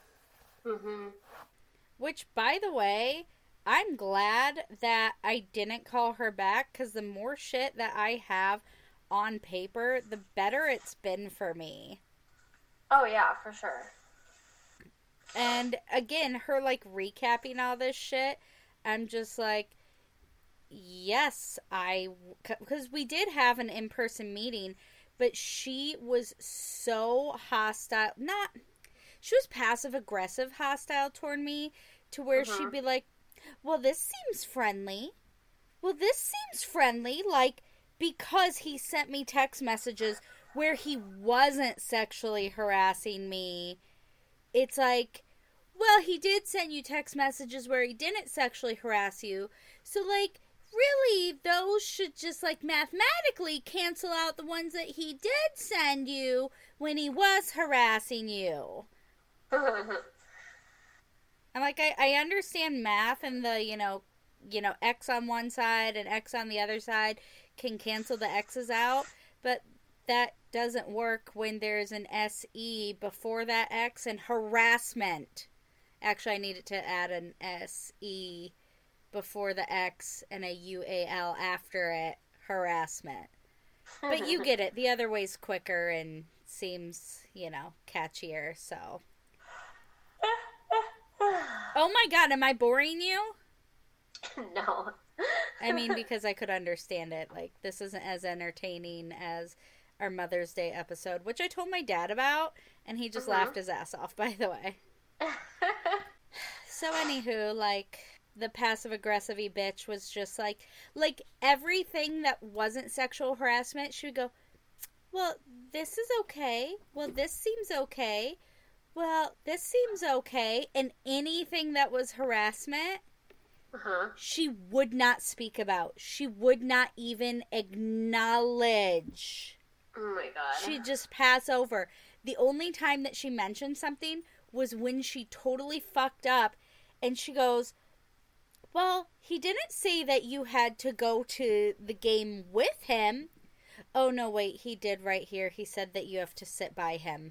Which, by the way, I'm glad that I didn't call her back, because the more shit that I have on paper, the better it's been for me. Oh, yeah, for sure. And again, her, like, recapping all this shit, I'm just like, yes, because we did have an in-person meeting, but she was so hostile. She was passive-aggressive hostile toward me, to where she'd be like, well, this seems friendly. Well, this seems friendly, like, because he sent me text messages where he wasn't sexually harassing me. It's like, well, he did send you text messages where he didn't sexually harass you. So, like, really, those should just, like, mathematically cancel out the ones that he did send you when he was harassing you. I'm like, I understand math and the, you know, X on one side and X on the other side can cancel the X's out, but that doesn't work when there's an SE before that X and harassment. Actually, I needed to add an SE before the X and a UAL after it. Harassment. But you get it. The other way's quicker and seems, catchier, so. Oh my god, am I boring you? No. I mean, because I could understand it. Like, this isn't as entertaining as our Mother's Day episode, which I told my dad about, and he just laughed his ass off, by the way. So, anywho, like, the passive-aggressive-y bitch was just like, everything that wasn't sexual harassment, she would go, well, this is okay. Well, this seems okay. Well, this seems okay. And anything that was harassment, she would not speak about. She would not even acknowledge. Oh my god. She'd just pass over. The only time that she mentioned something was when she totally fucked up, and she goes, well, he didn't say that you had to go to the game with him. Oh, no, wait, he did right here. He said that you have to sit by him.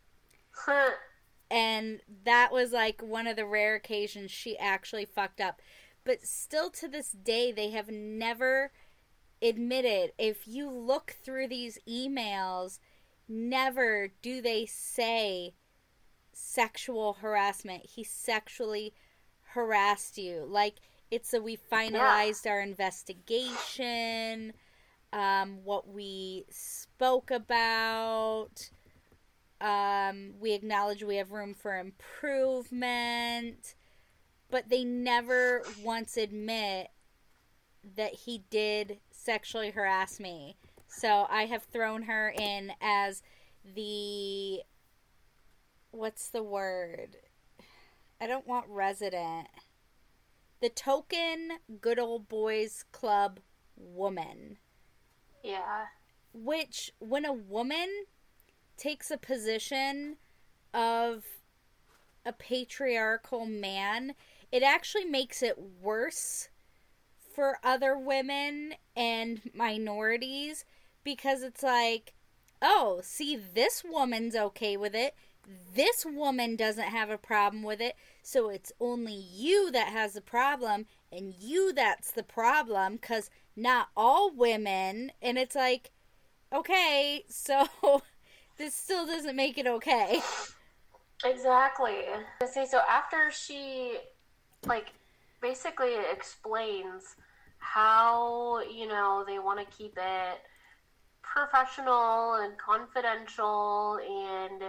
And that was, like, one of the rare occasions she actually fucked up. But still to this day, they have never admitted. If you look through these emails, never do they say sexual harassment. He sexually harassed you. Like, it's we finalized our investigation, what we spoke about. We acknowledge we have room for improvement, but they never once admit that he did sexually harass me. So I have thrown her in as the, what's the word? I don't want resident. The token good old boys club woman. Yeah. Which, when a woman takes a position of a patriarchal man, it actually makes it worse for other women and minorities, because it's like, oh, see, this woman's okay with it. This woman doesn't have a problem with it. So it's only you that has a problem, and you that's the problem, because not all women. And it's like, okay, so this still doesn't make it okay. Exactly. So after she, like, basically explains how, they want to keep it professional and confidential, and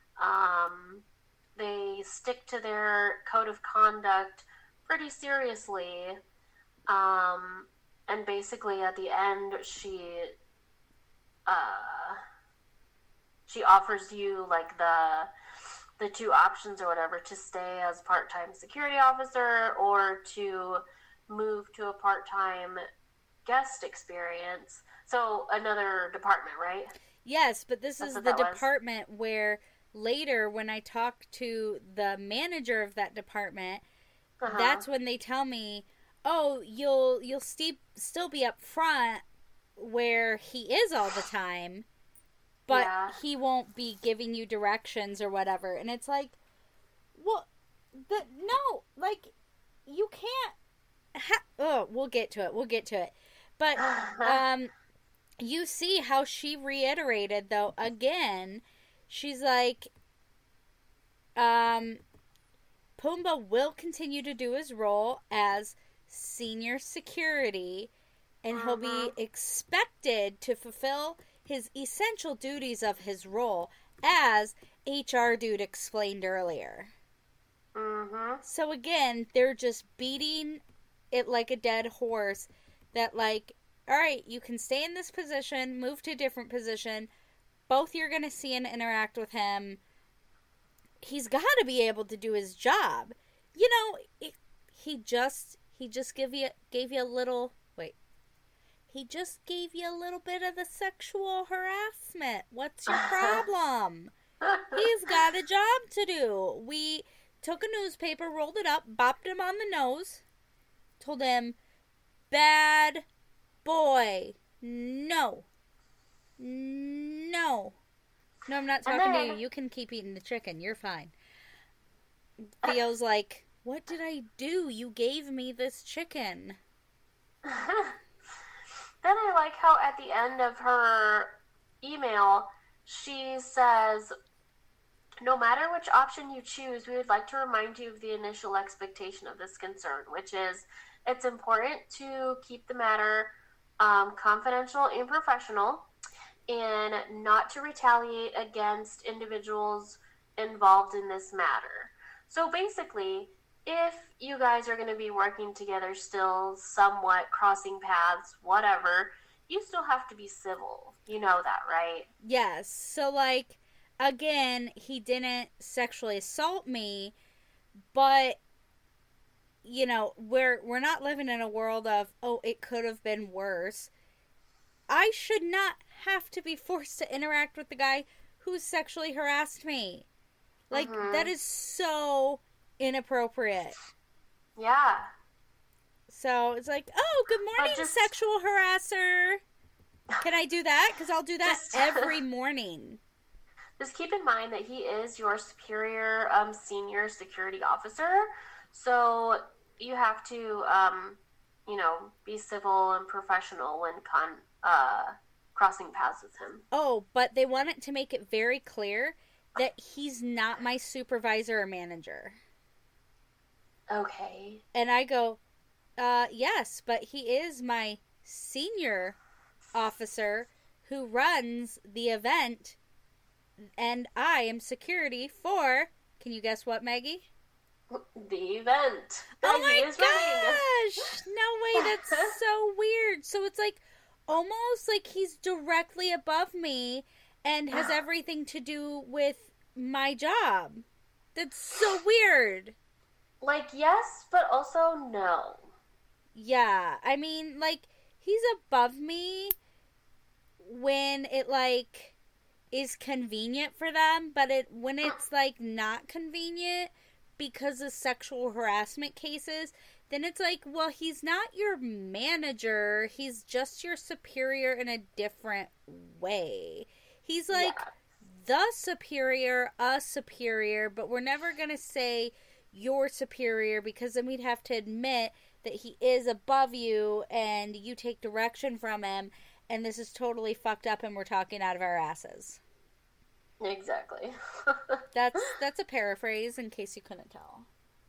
they stick to their code of conduct pretty seriously. And basically at the end, she offers you, like, the two options or whatever, to stay as part-time security officer or to move to a part-time guest experience. So another department, right? Yes, but this is the department where later, when I talk to the manager of that department, that's when they tell me, oh, you'll still be up front where he is all the time, but he won't be giving you directions or whatever. And it's like, well, no, like, you can't. We'll get to it. But you see how she reiterated, though, again, she's like, Pumbaa will continue to do his role as senior security, and he'll be expected to fulfill his essential duties of his role, as HR Dude explained earlier. So again, they're just beating it like a dead horse, that, like, alright, you can stay in this position, move to a different position, both you're going to see and interact with him. He's got to be able to do his job. He just gave you a little... Wait. He just gave you a little bit of the sexual harassment. What's your problem? He's got a job to do. We took a newspaper, rolled it up, bopped him on the nose, told him, bad boy. No, I'm not talking to you. You can keep eating the chicken. You're fine. Theo's like, what did I do? You gave me this chicken. Then I like how at the end of her email, she says, no matter which option you choose, we would like to remind you of the initial expectation of this concern, which is it's important to keep the matter confidential and professional, and not to retaliate against individuals involved in this matter. So basically, if you guys are going to be working together still, somewhat crossing paths, whatever, you still have to be civil. You know that, right? Yes. So, like, again, he didn't sexually assault me, but, we're not living in a world of, oh, it could have been worse. I should not have to be forced to interact with the guy who sexually harassed me. Like, that is so inappropriate. Yeah. So, it's like, oh, good morning, sexual harasser. Can I do that? Because I'll do that every morning. Just keep in mind that he is your superior senior security officer. So, you have to, be civil and professional when crossing paths with him. Oh, but they wanted to make it very clear that he's not my supervisor or manager. Okay. And I go, yes, but he is my senior officer who runs the event, and I am security for, can you guess what, Maggie? The event. Oh my gosh! No way, that's so weird. So it's like, almost like he's directly above me and has everything to do with my job. That's so weird. Like, yes, but also no. Yeah, I mean, like, he's above me when it, like, is convenient for them, but when it's, like, not convenient because of sexual harassment cases, then it's like, well, he's not your manager. He's just your superior in a different way. He's like the superior, a superior, but we're never going to say your superior because then we'd have to admit that he is above you and you take direction from him, and this is totally fucked up and we're talking out of our asses. Exactly. That's a paraphrase in case you couldn't tell.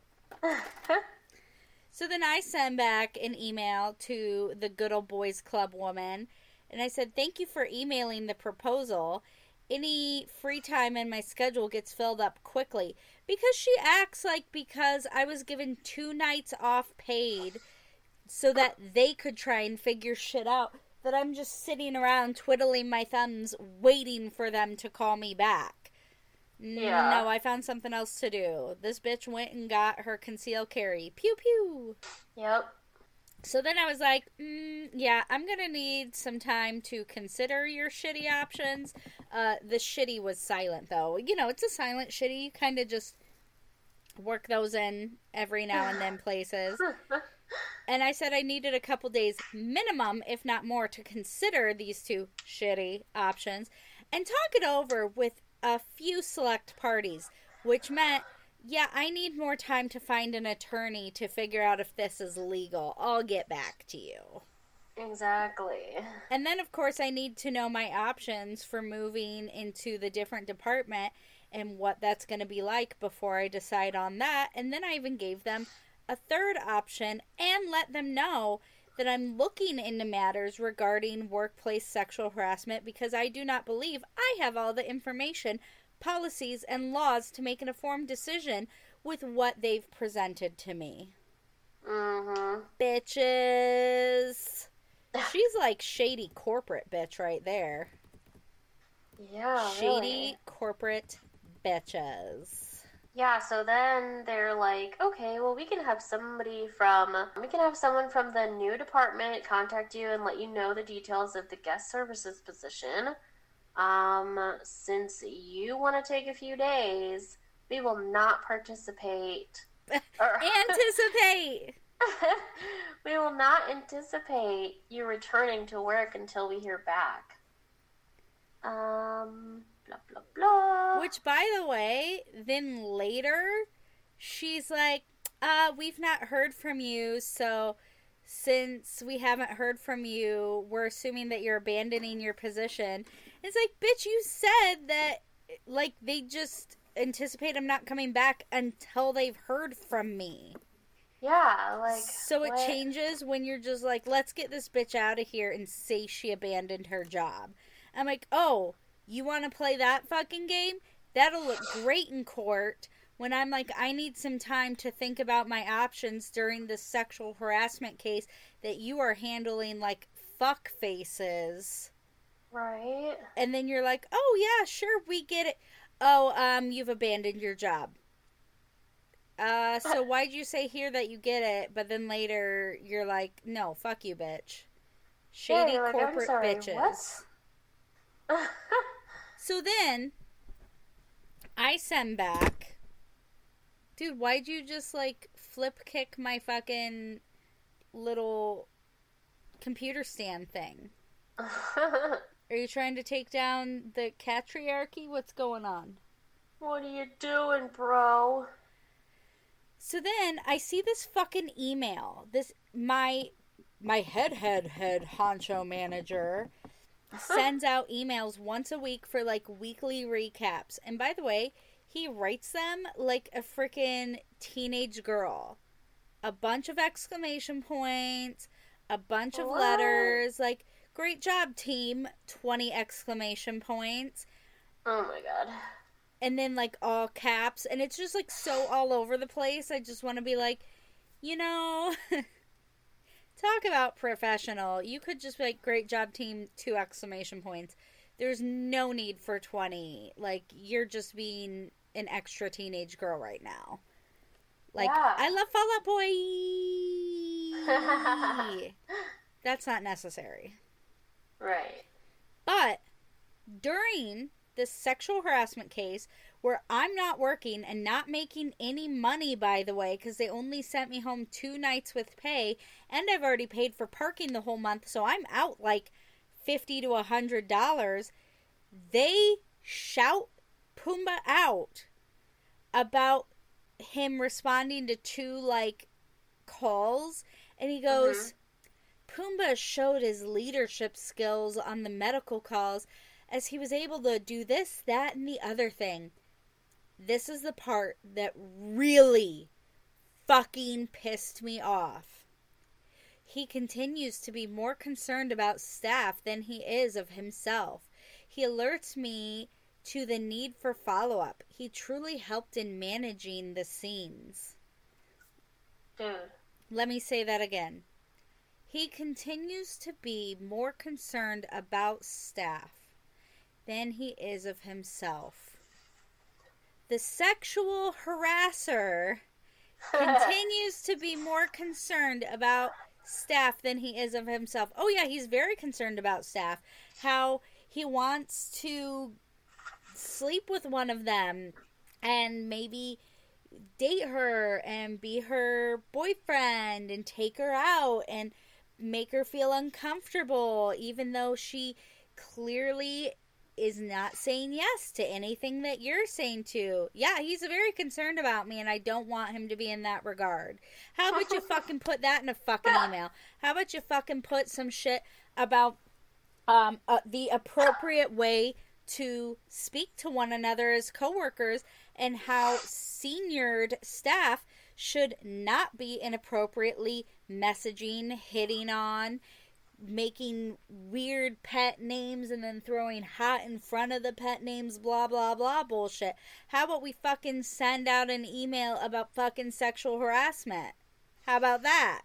So then I send back an email to the Good Old Boys Club woman, and I said, thank you for emailing the proposal. Any free time in my schedule gets filled up quickly. Because she acts like because I was given 2 nights off paid so that they could try and figure shit out, that I'm just sitting around twiddling my thumbs waiting for them to call me back. Yeah. No, I found something else to do. This bitch went and got her concealed carry. Pew pew. Yep. So then I was like, yeah, I'm going to need some time to consider your shitty options. The shitty was silent, though. You know, it's a silent shitty. You kind of just work those in every now and then places. And I said I needed a couple days minimum, if not more, to consider these 2 shitty options and talk it over with a few select parties, which meant, yeah, I need more time to find an attorney to figure out if this is legal. I'll get back to you. Exactly. And then, of course, I need to know my options for moving into the different department and what that's going to be like before I decide on that. And then I even gave them a third option and let them know that I'm looking into matters regarding workplace sexual harassment because I do not believe I have all the information, policies, and laws to make an informed decision with what they've presented to me. Mm-hmm. Bitches. She's like shady corporate bitch right there. Yeah, shady really. Corporate bitches. Yeah, so then they're like, okay, well, we can have someone from the new department contact you and let you know the details of the guest services position. Since you want to take a few days, we will not participate. Anticipate! We will not anticipate you returning to work until we hear back. Blah, blah, blah. Which, by the way, then later, she's like, we've not heard from you, so since we haven't heard from you, we're assuming that you're abandoning your position. It's like, bitch, you said that, like, they just anticipate I'm not coming back until they've heard from me. Yeah, like... So it changes when you're just like, let's get this bitch out of here and say she abandoned her job. I'm like, oh... You want to play that fucking game? That'll look great in court when I'm like, I need some time to think about my options during this sexual harassment case that you are handling like fuck faces. Right. And then you're like, oh yeah, sure, we get it. Oh, you've abandoned your job. So why'd you say here that you get it, but then later you're like, no, fuck you, bitch. Shady corporate bitches. What? So then, I send back, dude, why'd you just, like, flip kick my fucking little computer stand thing? Are you trying to take down the patriarchy? What's going on? What are you doing, bro? So then, I see this fucking email. My head honcho manager sends out emails once a week for, like, weekly recaps. And by the way, he writes them like a freaking teenage girl. A bunch of exclamation points, a bunch of letters, like, great job, team, 20 exclamation points. Oh, my God. And then, like, all caps. And it's just, like, so all over the place. I just want to be like, you know... Talk about professional. You could just be like, great job, team, 2 exclamation points. There's no need for 20. Like, you're just being an extra teenage girl right now. Like, yeah. I love Fall Out Boy. That's not necessary. Right. But during this sexual harassment case where I'm not working and not making any money, by the way, because they only sent me home 2 nights with pay, and I've already paid for parking the whole month, so I'm out like $50 to $100. They shout Pumbaa out about him responding to 2 like calls, and he goes, Pumbaa showed his leadership skills on the medical calls as he was able to do this, that, and the other thing. This is the part that really fucking pissed me off. He continues to be more concerned about staff than he is of himself. He alerts me to the need for follow-up. He truly helped in managing the scenes. Dude. Let me say that again. He continues to be more concerned about staff than he is of himself. The sexual harasser continues to be more concerned about staff than he is of himself. Oh yeah, he's very concerned about staff. How he wants to sleep with one of them and maybe date her and be her boyfriend and take her out and make her feel uncomfortable, even though she clearly is not saying yes to anything that you're saying to. Yeah, he's very concerned about me, and I don't want him to be in that regard. How about you fucking put that in a fucking email? How about you fucking put some shit about the appropriate way to speak to one another as coworkers, and how seniored staff should not be inappropriately messaging, hitting on, making weird pet names and then throwing hot in front of the pet names, blah, blah, blah bullshit. How about we fucking send out an email about fucking sexual harassment? How about that?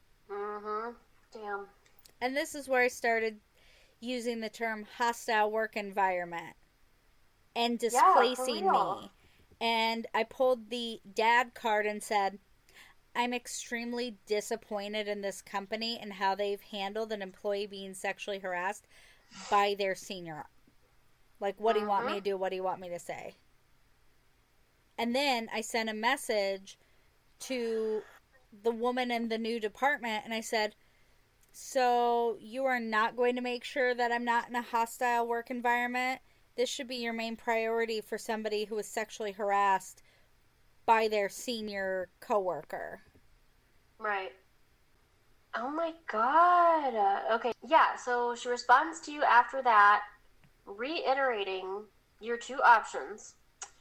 Damn. And this is where I started using the term hostile work environment and displacing me. And I pulled the dad card and said, I'm extremely disappointed in this company and how they've handled an employee being sexually harassed by their senior. Like, what do you want me to do? What do you want me to say? And then I sent a message to the woman in the new department, and I said, so you are not going to make sure that I'm not in a hostile work environment? This should be your main priority for somebody who is sexually harassed by their senior coworker. Right. Oh my god. Okay. Yeah, so she responds to you after that, reiterating your 2 options.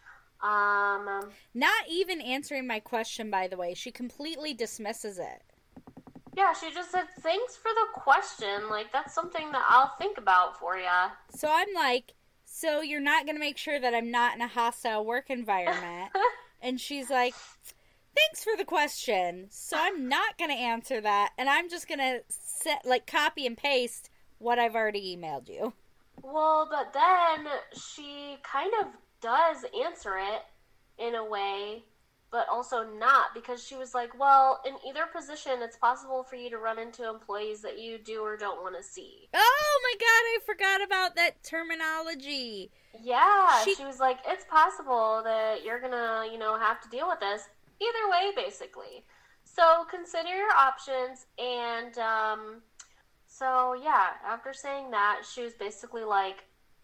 Not even answering my question, by the way. She completely dismisses it. Yeah, she just said, thanks for the question. Like, that's something that I'll think about for ya. So I'm like, so you're not going to make sure that I'm not in a hostile work environment? And she's like, thanks for the question. So I'm not going to answer that. And I'm just going to copy and paste what I've already emailed you. Well, but then she kind of does answer it in a way, but also not, because she was like, well, in either position, it's possible for you to run into employees that you do or don't want to see. Oh my god, I forgot about that terminology. Yeah, she was like, it's possible that you're gonna, have to deal with this. Either way, basically. So consider your options, and so yeah, after saying that, she was basically like,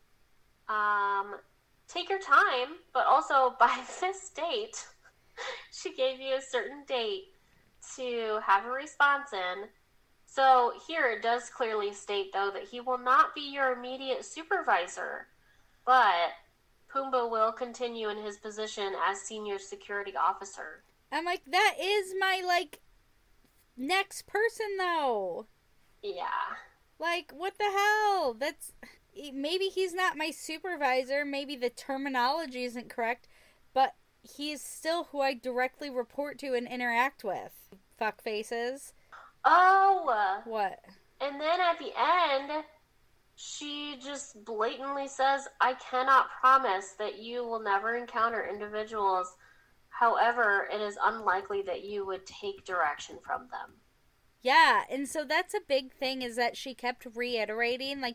take your time, but also by this date, she gave you a certain date to have a response in. So here it does clearly state, though, that he will not be your immediate supervisor, but Pumbaa will continue in his position as senior security officer. I'm like, that is my, next person, though. Yeah. Like, what the hell? That's... Maybe he's not my supervisor. Maybe the terminology isn't correct, but he is still who I directly report to and interact with. Fuck faces. Oh! What? And then at the end, she just blatantly says, I cannot promise that you will never encounter individuals. However, it is unlikely that you would take direction from them. Yeah, and so that's a big thing, is that she kept reiterating,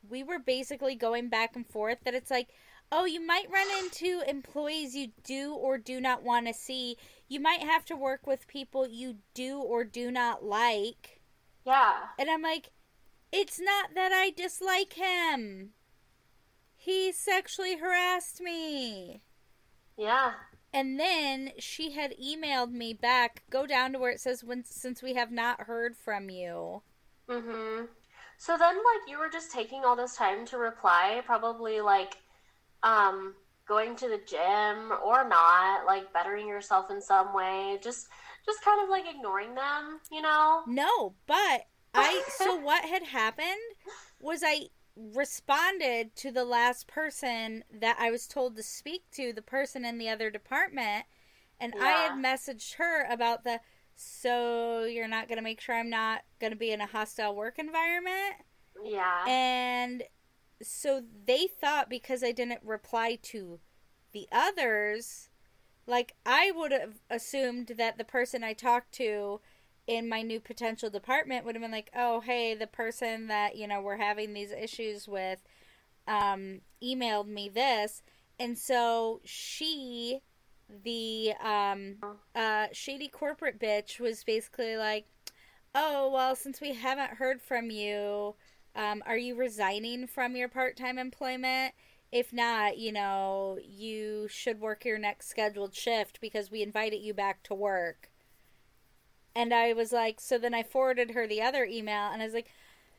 we were basically going back and forth that it's like, oh, you might run into employees you do or do not want to see. You might have to work with people you do or do not like. Yeah. And I'm like, it's not that I dislike him. He sexually harassed me. Yeah. And then she had emailed me back, go down to where it says, since we have not heard from you. Mm-hmm. So then, like, you were just taking all this time to reply, probably, like, going to the gym or not, like, bettering yourself in some way, just kind of, like, ignoring them, you know? No, but so what had happened was I responded to the last person that I was told to speak to, the person in the other department, and I had messaged her about so you're not going to make sure I'm not going to be in a hostile work environment? Yeah. And so they thought because I didn't reply to the others, like, I would have assumed that the person I talked to in my new potential department would have been like, oh, hey, the person that, we're having these issues with emailed me this. And so she, the shady corporate bitch, was basically like, oh, well, since we haven't heard from you, are you resigning from your part-time employment? If not, you should work your next scheduled shift because we invited you back to work. And I was like, so then I forwarded her the other email, and I was like,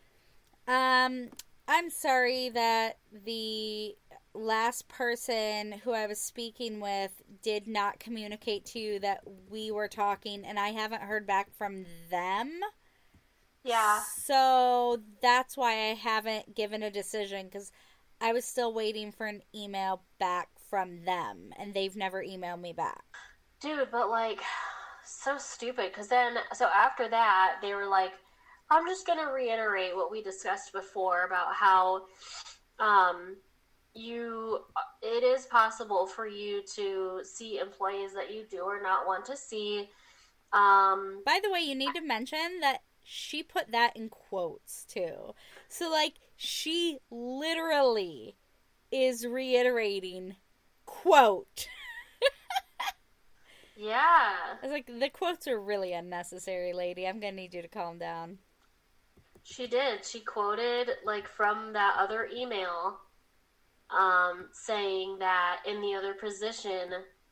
I'm sorry that the last person who I was speaking with did not communicate to you that we were talking, and I haven't heard back from them. Yeah. So that's why I haven't given a decision, because I was still waiting for an email back from them, and they've never emailed me back. Dude, but, like, so stupid, because then, so after that, they were like, I'm just going to reiterate what we discussed before about how it is possible for you to see employees that you do or not want to see. By the way, you need to mention that she put that in quotes, too. So, like, she literally is reiterating, quote. Yeah. I was like, the quotes are really unnecessary, lady. I'm going to need you to calm down. She did. She quoted, like, from that other email, saying that in either position,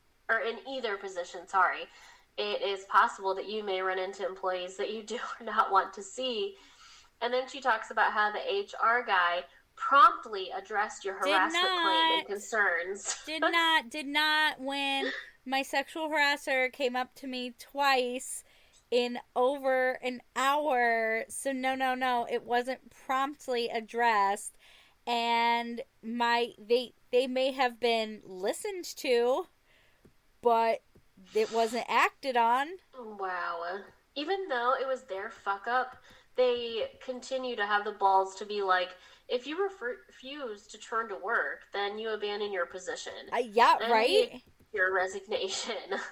it is possible that you may run into employees that you do or not want to see. And then she talks about how the HR guy promptly addressed your harassment claim and concerns. Did not when my sexual harasser came up to me twice in over an hour. So no, it wasn't promptly addressed. And they may have been listened to, but it wasn't acted on. Wow. Even though it was their fuck up, they continue to have the balls to be like, if you refuse to turn to work, then you abandon your position. Right? Your resignation.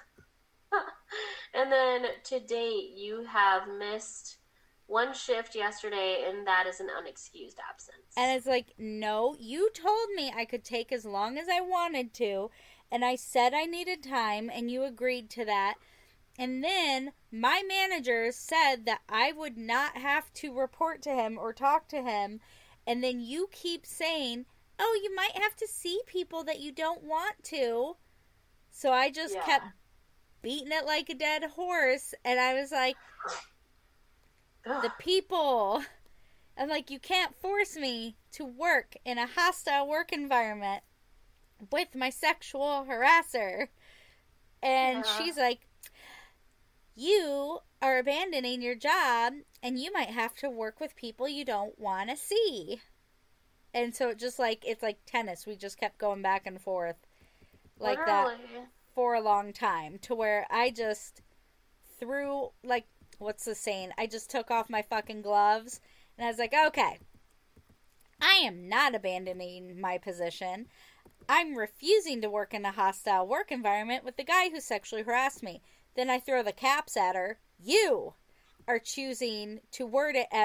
And then to date, you have missed one shift yesterday, and that is an unexcused absence. And it's like, no, you told me I could take as long as I wanted to, and I said I needed time, and you agreed to that. And then my manager said that I would not have to report to him or talk to him. And then you keep saying, oh, you might have to see people that you don't want to. So I just kept beating it like a dead horse. And I was like, the people. I'm like, you can't force me to work in a hostile work environment with my sexual harasser. And she's like, you are abandoning your job, and you might have to work with people you don't want to see. And so it's like tennis. We just kept going back and forth like that for a long time, to where I just threw, like, what's the saying? I just took off my fucking gloves, and I was like, okay, I am not abandoning my position. I'm refusing to work in a hostile work environment with the guy who sexually harassed me. Then I throw the caps at her. You are choosing to word it as,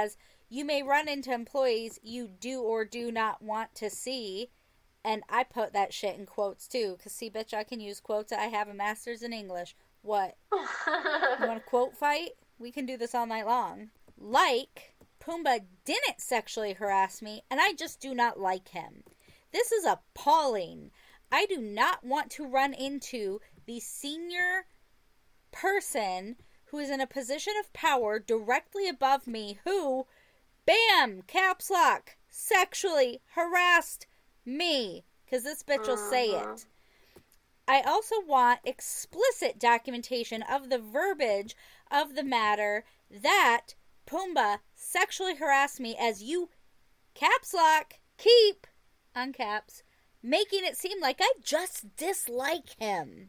You may run into employees you do or do not want to see. And I put that shit in quotes too. Because, see, bitch, I can use quotes. I have a master's in English. What? You want a quote fight? We can do this all night long. Like, Pumbaa didn't sexually harass me, and I just do not like him. This is appalling. I do not want to run into the senior person who is in a position of power directly above me who, bam, caps lock, sexually harassed me. Because this bitch will say it. I also want explicit documentation of the verbiage of the matter that Pumbaa sexually harassed me as you, caps lock, keep, uncaps, making it seem like I just dislike him.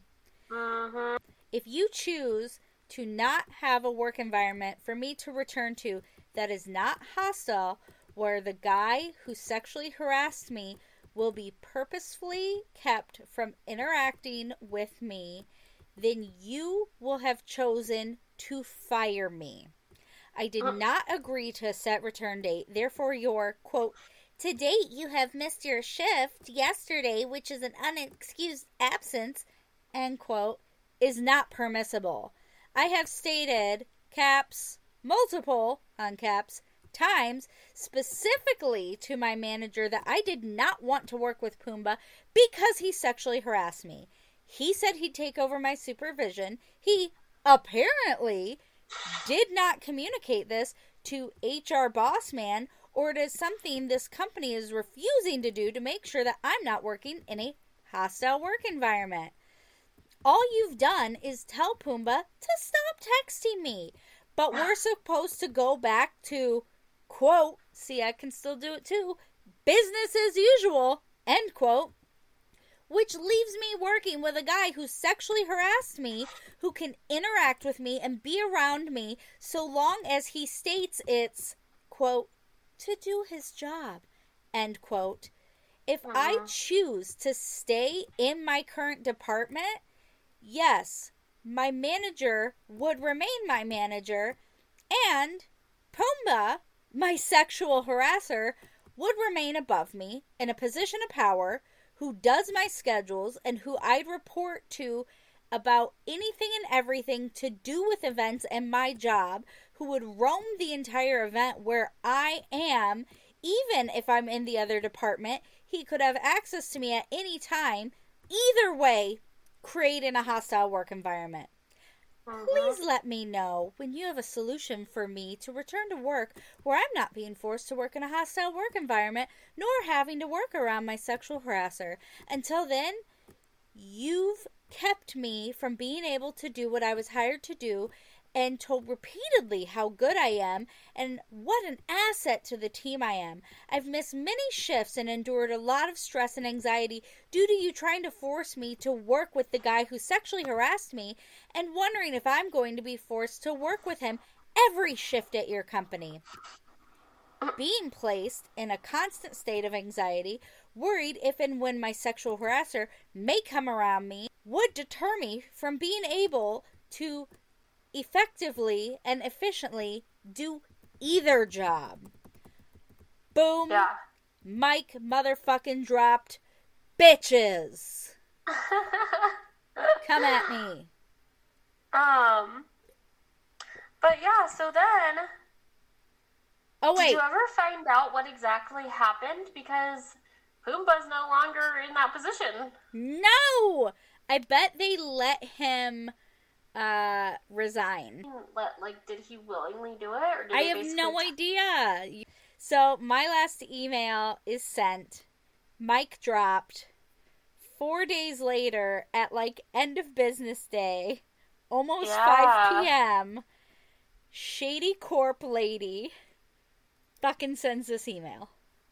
If you choose to not have a work environment for me to return to that is not hostile, where the guy who sexually harassed me will be purposefully kept from interacting with me, then you will have chosen to fire me. I did not agree to a set return date. Therefore, your, quote, to date you have missed your shift yesterday, which is an unexcused absence, end quote, is not permissible. I have stated, caps, multiple, uncaps, times, specifically to my manager that I did not want to work with Pumbaa because he sexually harassed me. He said he'd take over my supervision. He apparently did not communicate this to HR boss man, or it is something this company is refusing to do to make sure that I'm not working in a hostile work environment. All you've done is tell Pumbaa to stop texting me, but we're supposed to go back to, quote, see, I can still do it too, business as usual, end quote, which leaves me working with a guy who sexually harassed me, who can interact with me and be around me so long as he states it's, quote, to do his job, end quote. If I choose to stay in my current department, yes, my manager would remain my manager, and Pumbaa, my sexual harasser, would remain above me in a position of power, who does my schedules and who I'd report to about anything and everything to do with events and my job, who would roam the entire event where I am, even if I'm in the other department. He could have access to me at any time. Either way, creating a hostile work environment. Please let me know when you have a solution for me to return to work where I'm not being forced to work in a hostile work environment, nor having to work around my sexual harasser. Until then, you've kept me from being able to do what I was hired to do, and told repeatedly how good I am and what an asset to the team I am. I've missed many shifts and endured a lot of stress and anxiety due to you trying to force me to work with the guy who sexually harassed me, and wondering if I'm going to be forced to work with him every shift at your company. Being placed in a constant state of anxiety, worried if and when my sexual harasser may come around me, would deter me from being able to effectively and efficiently do either job. Boom. Yeah. Mic motherfucking dropped. Bitches. Come at me. But yeah, so then... Oh, wait. Did you ever find out what exactly happened? Because Pumbaa's no longer in that position. No! I bet they let him resign. Did he willingly do it? Or did I have no idea. So, my last email is sent. Mic dropped. 4 days later, at end of business day, almost 5 p.m., Shady Corp lady fucking sends this email.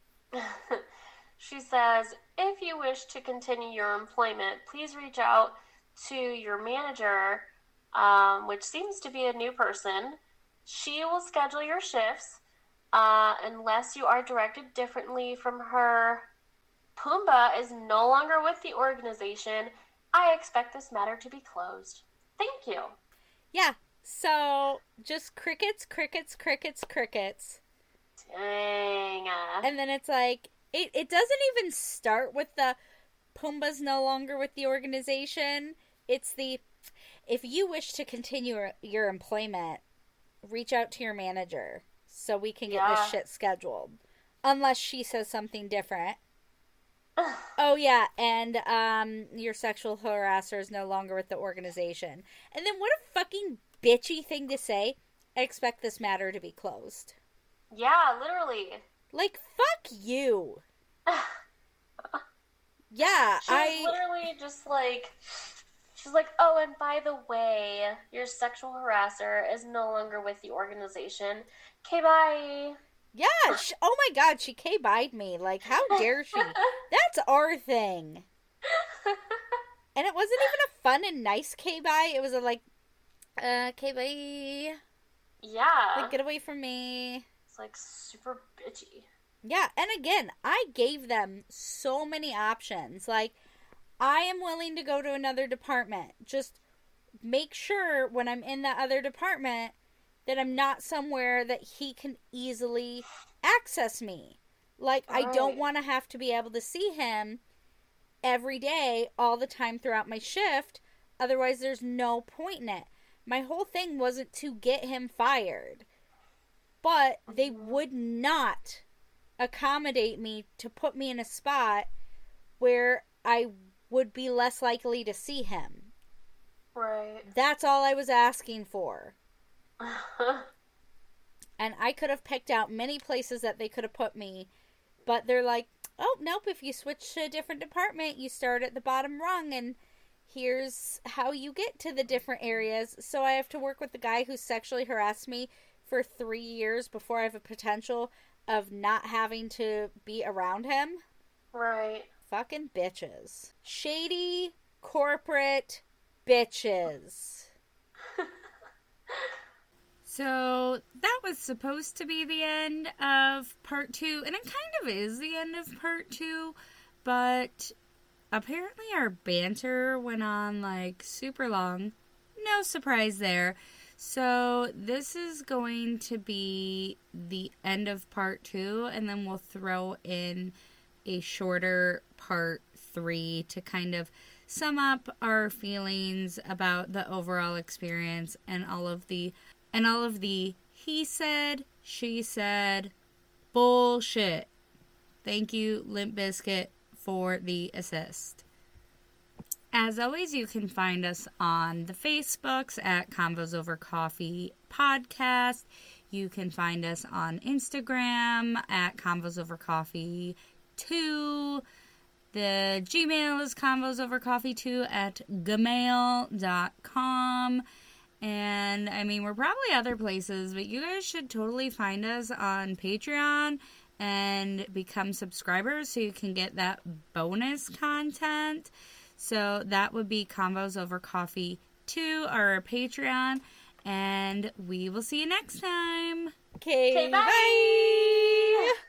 She says, if you wish to continue your employment, please reach out to your manager, which seems to be a new person. She will schedule your shifts unless you are directed differently from her. Pumbaa is no longer with the organization. I expect this matter to be closed. Thank you. Yeah, so just crickets, crickets, crickets, crickets. Dang. And then it's like, it doesn't even start with the Pumbaa's no longer with the organization. It's the, if you wish to continue your employment, reach out to your manager so we can get this shit scheduled. Unless she says something different. Oh, yeah, and your sexual harasser is no longer with the organization. And then what a fucking bitchy thing to say. I expect this matter to be closed. Yeah, literally. Like, fuck you. Yeah, She's literally just like, she's like, oh, and by the way, your sexual harasser is no longer with the organization. Okay, bye. Yeah, oh my god, she K-byed me. Like, how dare she? That's our thing. And it wasn't even a fun and nice K-bye. It was a like, K-bye. Yeah. Like, get away from me. It's like super bitchy. Yeah, and again, I gave them so many options. Like, I am willing to go to another department. Just make sure when I'm in that other department that I'm not somewhere that he can easily access me. Like, right. I don't want to have to be able to see him every day, all the time throughout my shift. Otherwise, there's no point in it. My whole thing wasn't to get him fired. But they would not accommodate me to put me in a spot where I would be less likely to see him. Right. That's all I was asking for. And I could have picked out many places that they could have put me, but they're like, oh, nope, if you switch to a different department, you start at the bottom rung, and here's how you get to the different areas. So I have to work with the guy who sexually harassed me for 3 years before I have a potential of not having to be around him. Right. Fucking bitches. Shady corporate bitches. So that was supposed to be the end of part 2, and it kind of is the end of part 2, but apparently our banter went on like super long. No surprise there. So this is going to be the end of part 2, and then we'll throw in a shorter part 3 to kind of sum up our feelings about the overall experience and all of the he said, she said bullshit. Thank you, Limp Bizkit, for the assist. As always, you can find us on the Facebooks at Convos Over Coffee Podcast. You can find us on Instagram at Convos Over Coffee 2. The Gmail is convosovercoffee2 at gmail.com. And, I mean, we're probably other places, but you guys should totally find us on Patreon and become subscribers so you can get that bonus content. So that would be Convos Over Coffee 2, our Patreon. And we will see you next time. Okay, bye.